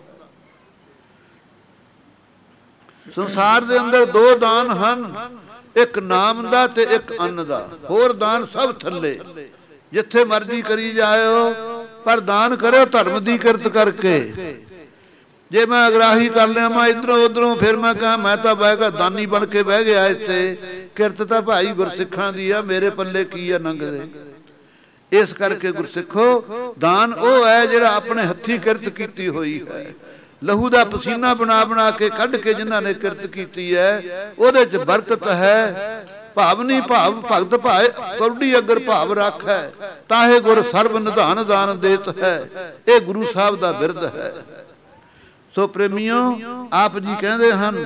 ਸੰਸਾਰ ਦੇ ਅੰਦਰ ਦੋ ਦਾਨ ਹਨ, ਇੱਕ ਨਾਮ ਦਾ ਤੇ ਇੱਕ ਅੰਨ ਦਾ। ਹੋਰ ਦਾਨ ਸਭ ਥੱਲੇ, ਜਿੱਥੇ ਮਰਜ਼ੀ ਕਰੀ ਜਾਇਓ, ਪਰ ਦਾਨ ਕਰਿਓ ਧਰਮ ਦੀ ਕਿਰਤ ਕਰਕੇ। ਜੇ ਮੈਂ ਅਗਰਾਹੀ ਕਰ ਲਿਆ ਮੈਂ ਇੱਧਰੋਂ ਉੱਧਰੋਂ, ਫਿਰ ਮੈਂ ਕਹਾਂ ਮੈਂ ਤਾਂ ਬਹਿ ਗਿਆ ਦਾਨੀ ਬਣ ਕੇ ਬਹਿ ਗਿਆ ਇੱਥੇ, ਕਿਰਤ ਤਾਂ ਭਾਈ ਗੁਰਸਿੱਖਾਂ ਦੀ ਆ, ਮੇਰੇ ਪੱਲੇ ਕੀ ਆ ਨੰਗਦੇ। ਇਸ ਕਰਕੇ ਗੁਰਸਿੱਖੋ, ਦਾਨ ਉਹ ਹੈ ਜਿਹੜਾ ਆਪਣੇ ਹੱਥੀਂ ਕਿਰਤ ਕੀਤੀ ਹੋਈ ਹੈ। ਲਹੂ ਦਾ ਪਸੀਨਾ ਬਣਾ ਬਣਾ ਕੇ ਕੱਢ ਕੇ ਜਿਨ੍ਹਾਂ ਨੇ ਕਿਰਤ ਕੀਤੀ ਹੈ, ਉਹਦੇ 'ਚ ਬਰਕਤ ਹੈ। ਭਾਵਨੀ ਭਾਵ ਭਗਤ ਭਾਏ ਕੌਡੀ ਅਗਰ ਭਾਵ ਰੱਖੈ, ਤਾਹੇ ਗੁਰ ਸਰਬ ਨਿਧਾਨ ਦਾਨ ਦੇਤ ਹੈ। ਇਹ ਗੁਰੂ ਸਾਹਿਬ ਦਾ ਬਿਰਦ ਹੈ। ਸੋ ਪ੍ਰੇਮੀਓ, ਆਪ ਜੀ ਕਹਿੰਦੇ ਹਨ,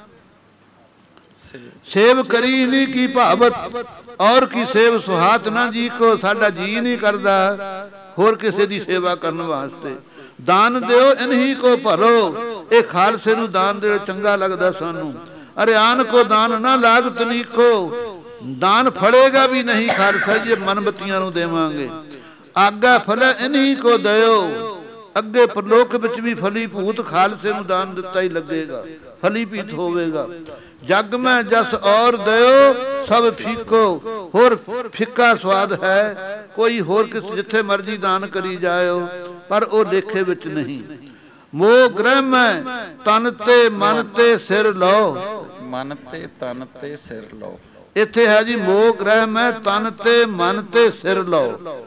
ਸੇਵ ਕਰੀ ਨਹੀਂ ਕੀ ਭਾਵਤ, ਔਰ ਕੀ ਸੇਵ ਸੁਹਾਤ ਨਾ ਜੀ ਕੋ। ਸਾਡਾ ਜੀ ਨਹੀਂ ਕਰਦਾ ਹੋਰ ਕਿਸੇ ਦੀ ਸੇਵਾ ਕਰਨ ਵਾਸਤੇ। ਦਾਨ ਦਿਓ ਇਨਹੀ ਕੋ ਭਰੋ। ਇਹ ਖਾਲਸੇ ਨੂੰ ਦਾਨ ਦਿਓ, ਚੰਗਾ ਲੱਗਦਾ ਸਾਨੂੰ। ਅਰੇ ਆਨ ਕੋ ਦਾਨ ਨਾ ਲਾਗਤ ਨੀਕੋ। ਦਾਨ ਫੜੇਗਾ ਵੀ ਨਹੀਂ ਖਾਲਸਾ ਜੀ, ਮਨਬਤੀਆਂ ਨੂੰ ਦੇਵਾਂਗੇ। ਆਗਾ ਫਲ ਇਨਹੀ ਕੋ ਦਿਓ। ਅੱਗੇ ਪਰਲੋਕ ਵਿੱਚ ਵੀ ਫਲੀ ਭੂਤ ਖਾਲਸੇ ਨੂੰ ਦਾਨ ਦਿੱਤਾ ਹੀ ਲੱਗੇਗਾ, ਫਲੀ ਭੀਤ ਹੋਵੇਗਾ। ਜਗ ਮੈਂ ਜਸ ਔਰ ਦਿਓ ਸਭ ਫੀਕੋ। ਹੋਰ ਫਿੱਕਾ ਸਵਾਦ ਹੈ ਕੋਈ ਹੋਰ ਕਿਸ, ਜਿੱਥੇ ਮਰਜ਼ੀ ਦਾਨ ਕਰੀ ਜਾਇਓ, ਪਰ ਉਹ ਲੇਖੇ ਵਿੱਚ ਨਹੀਂ। ਮੋਹ ਗ੍ਰਹਿ ਮੈਂ ਤਨ ਤੇ ਮਨ ਤੇ ਸਿਰ ਲਓ। ਮਨ ਤੇ ਤਨ ਤੇ ਸਿਰ ਲਓ। ਇੱਥੇ ਹੈ ਜੀ, ਮੋਹ ਗ੍ਰਹਿ ਮੈਂ ਤਨ ਤੇ ਮਨ ਤੇ ਸਿਰ ਲਓ।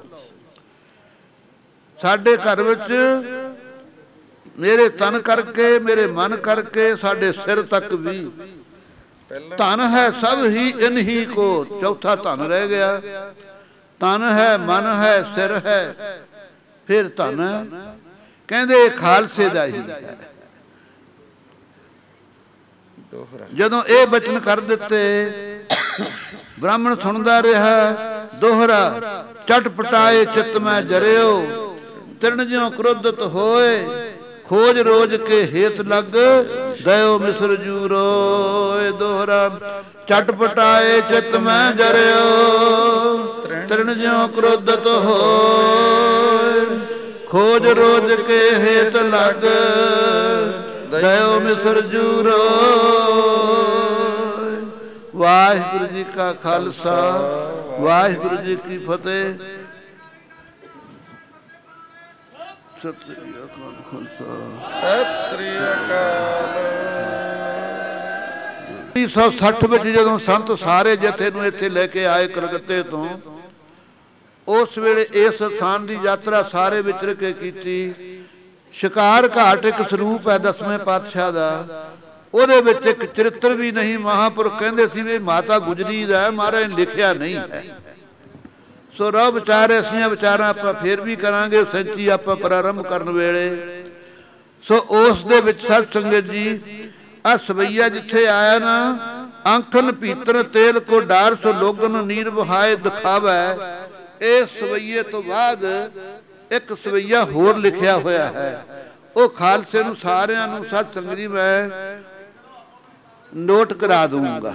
ਸਾਡੇ ਘਰ ਵਿੱਚ ਮੇਰੇ ਤਨ ਕਰਕੇ, ਮੇਰੇ ਮਨ ਕਰਕੇ, ਸਾਡੇ ਸਿਰ ਤੱਕ ਵੀ ਧਨ ਹੈ ਸਭ ਹੀ ਇਨਹੀ ਕੋ। ਚੌਥਾ ਧਨ ਰਹਿ ਗਿਆ। ਤਨ ਹੈ, ਮਨ ਹੈ, ਸਿਰ ਹੈ, ਫਿਰ ਧਨ ਹੈ। ਕਹਿੰਦੇ ਖਾਲਸੇ ਦਾ ਹੀ ਹੈ। ਜਦੋਂ ਇਹ ਬਚਨ ਕਰ ਦਿੱਤੇ, ਬ੍ਰਾਹਮਣ ਸੁਣਦਾ ਰਿਹਾ। ਦੋਹਰਾ ਚਟ ਪਟਾਏ ਚਿਤ ਮੈਂ ਜਰਿਓ। ਤਿਰਣ ਜਿਉ ਕ੍ਰੋਧਤ ਹੋਏ, ਖੋਜ ਰੋਜ ਕੇ ਹੇਤ ਲੱਗ ਦਇਓ ਮਿਸਰ ਜੂਰੋ। ਦੋਹਰਾ ਚਟ ਪਟਾਏ ਚਿਤ ਮੈਂ ਜਰਿਓ। ਤਿਰਣ ਜਿਉ ਕ੍ਰੋਧਤ ਹੋਏ, ਖੋਜ ਰੋਜ ਕੇ ਹੇਤ ਲੱਗ ਦਇਓ ਮਿਸਰ ਜੂਰੋ। ਵਾਹਿਗੁਰੂ ਜੀ ਕਾ ਖਾਲਸਾ, ਵਾਹਿਗੁਰੂ ਜੀ ਕੀ ਫਤਿਹ। ਸਤਿ ਸ੍ਰੀ ਅਕਾਲ। ਉੱਨੀ ਸੌ ਸੱਠ ਵਿੱਚ ਜਦੋਂ ਸੰਤ ਸਾਰੇ ਜਥੇ ਨੂੰ ਇੱਥੇ ਲੈ ਕੇ ਆਏ ਕਲਕੱਤੇ ਤੋਂ, ਉਸ ਵੇਲੇ ਇਸ ਸਥਾਨ ਦੀ ਯਾਤਰਾ ਸਾਰੇ ਵਿਚਰ ਕੇ ਕੀਤੀ। ਸ਼ਿਕਾਰ ਘਾਟ ਇੱਕ ਸਰੂਪ ਹੈ ਦਸਵੇਂ ਪਾਤਸ਼ਾਹ ਦਾ। ਉਹਦੇ ਵਿੱਚ ਇੱਕ ਚਰਿੱਤਰ ਵੀ ਨਹੀਂ। ਮਹਾਂਪੁਰਖ ਕਹਿੰਦੇ ਸੀ ਵੀ ਮਾਤਾ ਗੁਜਰੀ ਦਾ, ਮਹਾਰਾਜ ਨੇ ਲਿਖਿਆ ਨਹੀਂ ਹੈ। ਸੋ ਰਹ ਵਿਚਾਰ ਅਸੀਂ ਵਿਚਾਰਾਂ ਆਪਾਂ ਫੇਰ ਵੀ ਕਰਾਂਗੇ, ਸੱਚੀ ਆਪਾਂ ਪ੍ਰਾਰੰਭ ਕਰਨ ਵੇਲੇ। ਸੋ ਉਸ ਦੇ ਵਿੱਚ ਸਤ ਸੰਗਤ ਜੀ, ਆ ਸਵਈਆ ਜਿੱਥੇ ਆਇਆ ਨਾ, ਅੰਖਨ ਪੀਤਰ ਤੇਲ ਕੋ ਡਾਰ ਸੋ ਲੋਗਨ ਨੀਰ ਵਹਾਏ ਦਿਖਾਵੈ। ਇਹ ਸਵਈਏ ਤੋਂ ਬਾਅਦ ਇੱਕ ਸਵਈਆ ਹੋਰ ਲਿਖਿਆ ਹੋਇਆ ਹੈ। ਉਹ ਖਾਲਸੇ ਨੂੰ ਸਾਰਿਆਂ ਨੂੰ ਸਤ ਸੰਗਤ ਜੀ ਮੈਂ ਨੋਟ ਕਰਾ ਦੂੰਗਾ।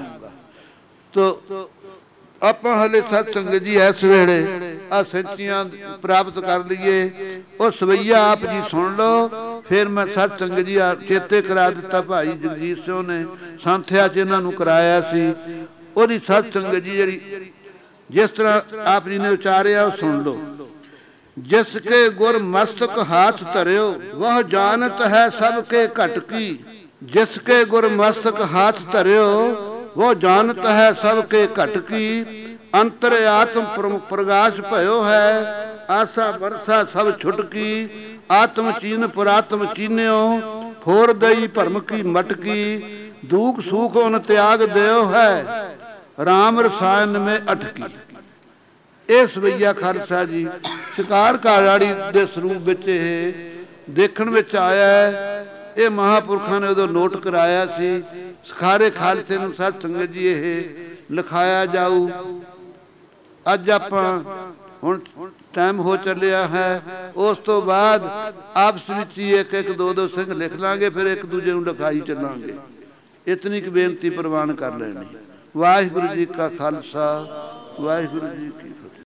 ਤੋ ਆਪਾਂ ਹਲੇ ਸਤ ਸੰਗਤ ਜੀ ਇਸ ਵੇਲੇ ਆ ਸੱਚੀਆਂ ਪ੍ਰਾਪਤ ਕਰ ਲਈਏ। ਉਹ ਸਵਈਆ ਆਪ ਜੀ ਸੁਣ ਲਓ, ਫਿਰ ਮੈਂ ਸਤ ਸੰਗਤ ਜੀ ਆ ਚੇਤੇ ਕਰਾ ਦਿੱਤਾ। ਭਾਈ ਜਗਜੀਤ ਸਿੰਘ ਨੇ ਸੰਥਿਆ 'ਚ ਇਹਨਾਂ ਨੂੰ ਕਰਾਇਆ ਸੀ। ਉਹਦੀ ਸਤ ਸੰਗਤ ਜੀ ਜਿਹੜੀ ਜਿਸ ਤਰ੍ਹਾਂ ਆਪ ਜੀ ਨੇ ਉਚਾਰਿਆ ਉਹ ਸੁਣ ਲਓ। ਜਿਸ ਕੇ ਗੁਰ ਮਸਤਕ ਹਾਥ ਧਰਿਓ, ਵਹ ਜਾਣਤ ਹੈ ਸਭ ਕੇ ਘਟ ਕੀ। ਜਿਸ ਕੇ ਗੁਰ ਮਸਤਕ ਹਾਥ ਧਰਿਓ, वो जानत है सबके घट की। अंतर आत्म प्रकाश भयो है, आशा वर्षा सब छुटकी। आत्म चीन पुरात्म चीन्यो, फोर दई भरम की मटकी। दुख सुख उन त्याग देव है, राम रसायन में अटकी। ਇਹ ਸਵਈਆ ਖਾਲਸਾ ਜੀ ਸ਼ਿਕਾਰ ਘਾੜਾੜੀ ਦੇ ਸਰੂਪ ਵਿੱਚ ਇਹ ਦੇਖਣ ਵਿੱਚ ਆਇਆ। ਇਹ ਮਹਾਂਪੁਰਖਾਂ ਨੇ ਉਦੋਂ ਨੋਟ ਕਰਾਇਆ ਸੀ। ਸਿਖਾਰੇ ਖਾਲਸੇ ਨੂੰ ਸਤ ਸੰਗਤ ਜੀ ਇਹ ਲਿਖਾਇਆ ਜਾਊ। ਅੱਜ ਆਪਾਂ ਹੁਣ ਟਾਈਮ ਹੋ ਚੱਲਿਆ ਹੈ। ਉਸ ਤੋਂ ਬਾਅਦ ਆਪਸ ਵਿੱਚ ਹੀ ਇੱਕ ਇੱਕ ਦੋ ਦੋ ਸਿੰਘ ਲਿਖ ਲਾਂਗੇ, ਫਿਰ ਇੱਕ ਦੂਜੇ ਨੂੰ ਲਿਖਾਈ ਚੱਲਾਂਗੇ। ਇਤਨੀ ਕੁ ਬੇਨਤੀ ਪ੍ਰਵਾਨ ਕਰ ਲੈਣੀ। ਵਾਹਿਗੁਰੂ ਜੀ ਕਾ ਖਾਲਸਾ, ਵਾਹਿਗੁਰੂ ਜੀ ਕੀ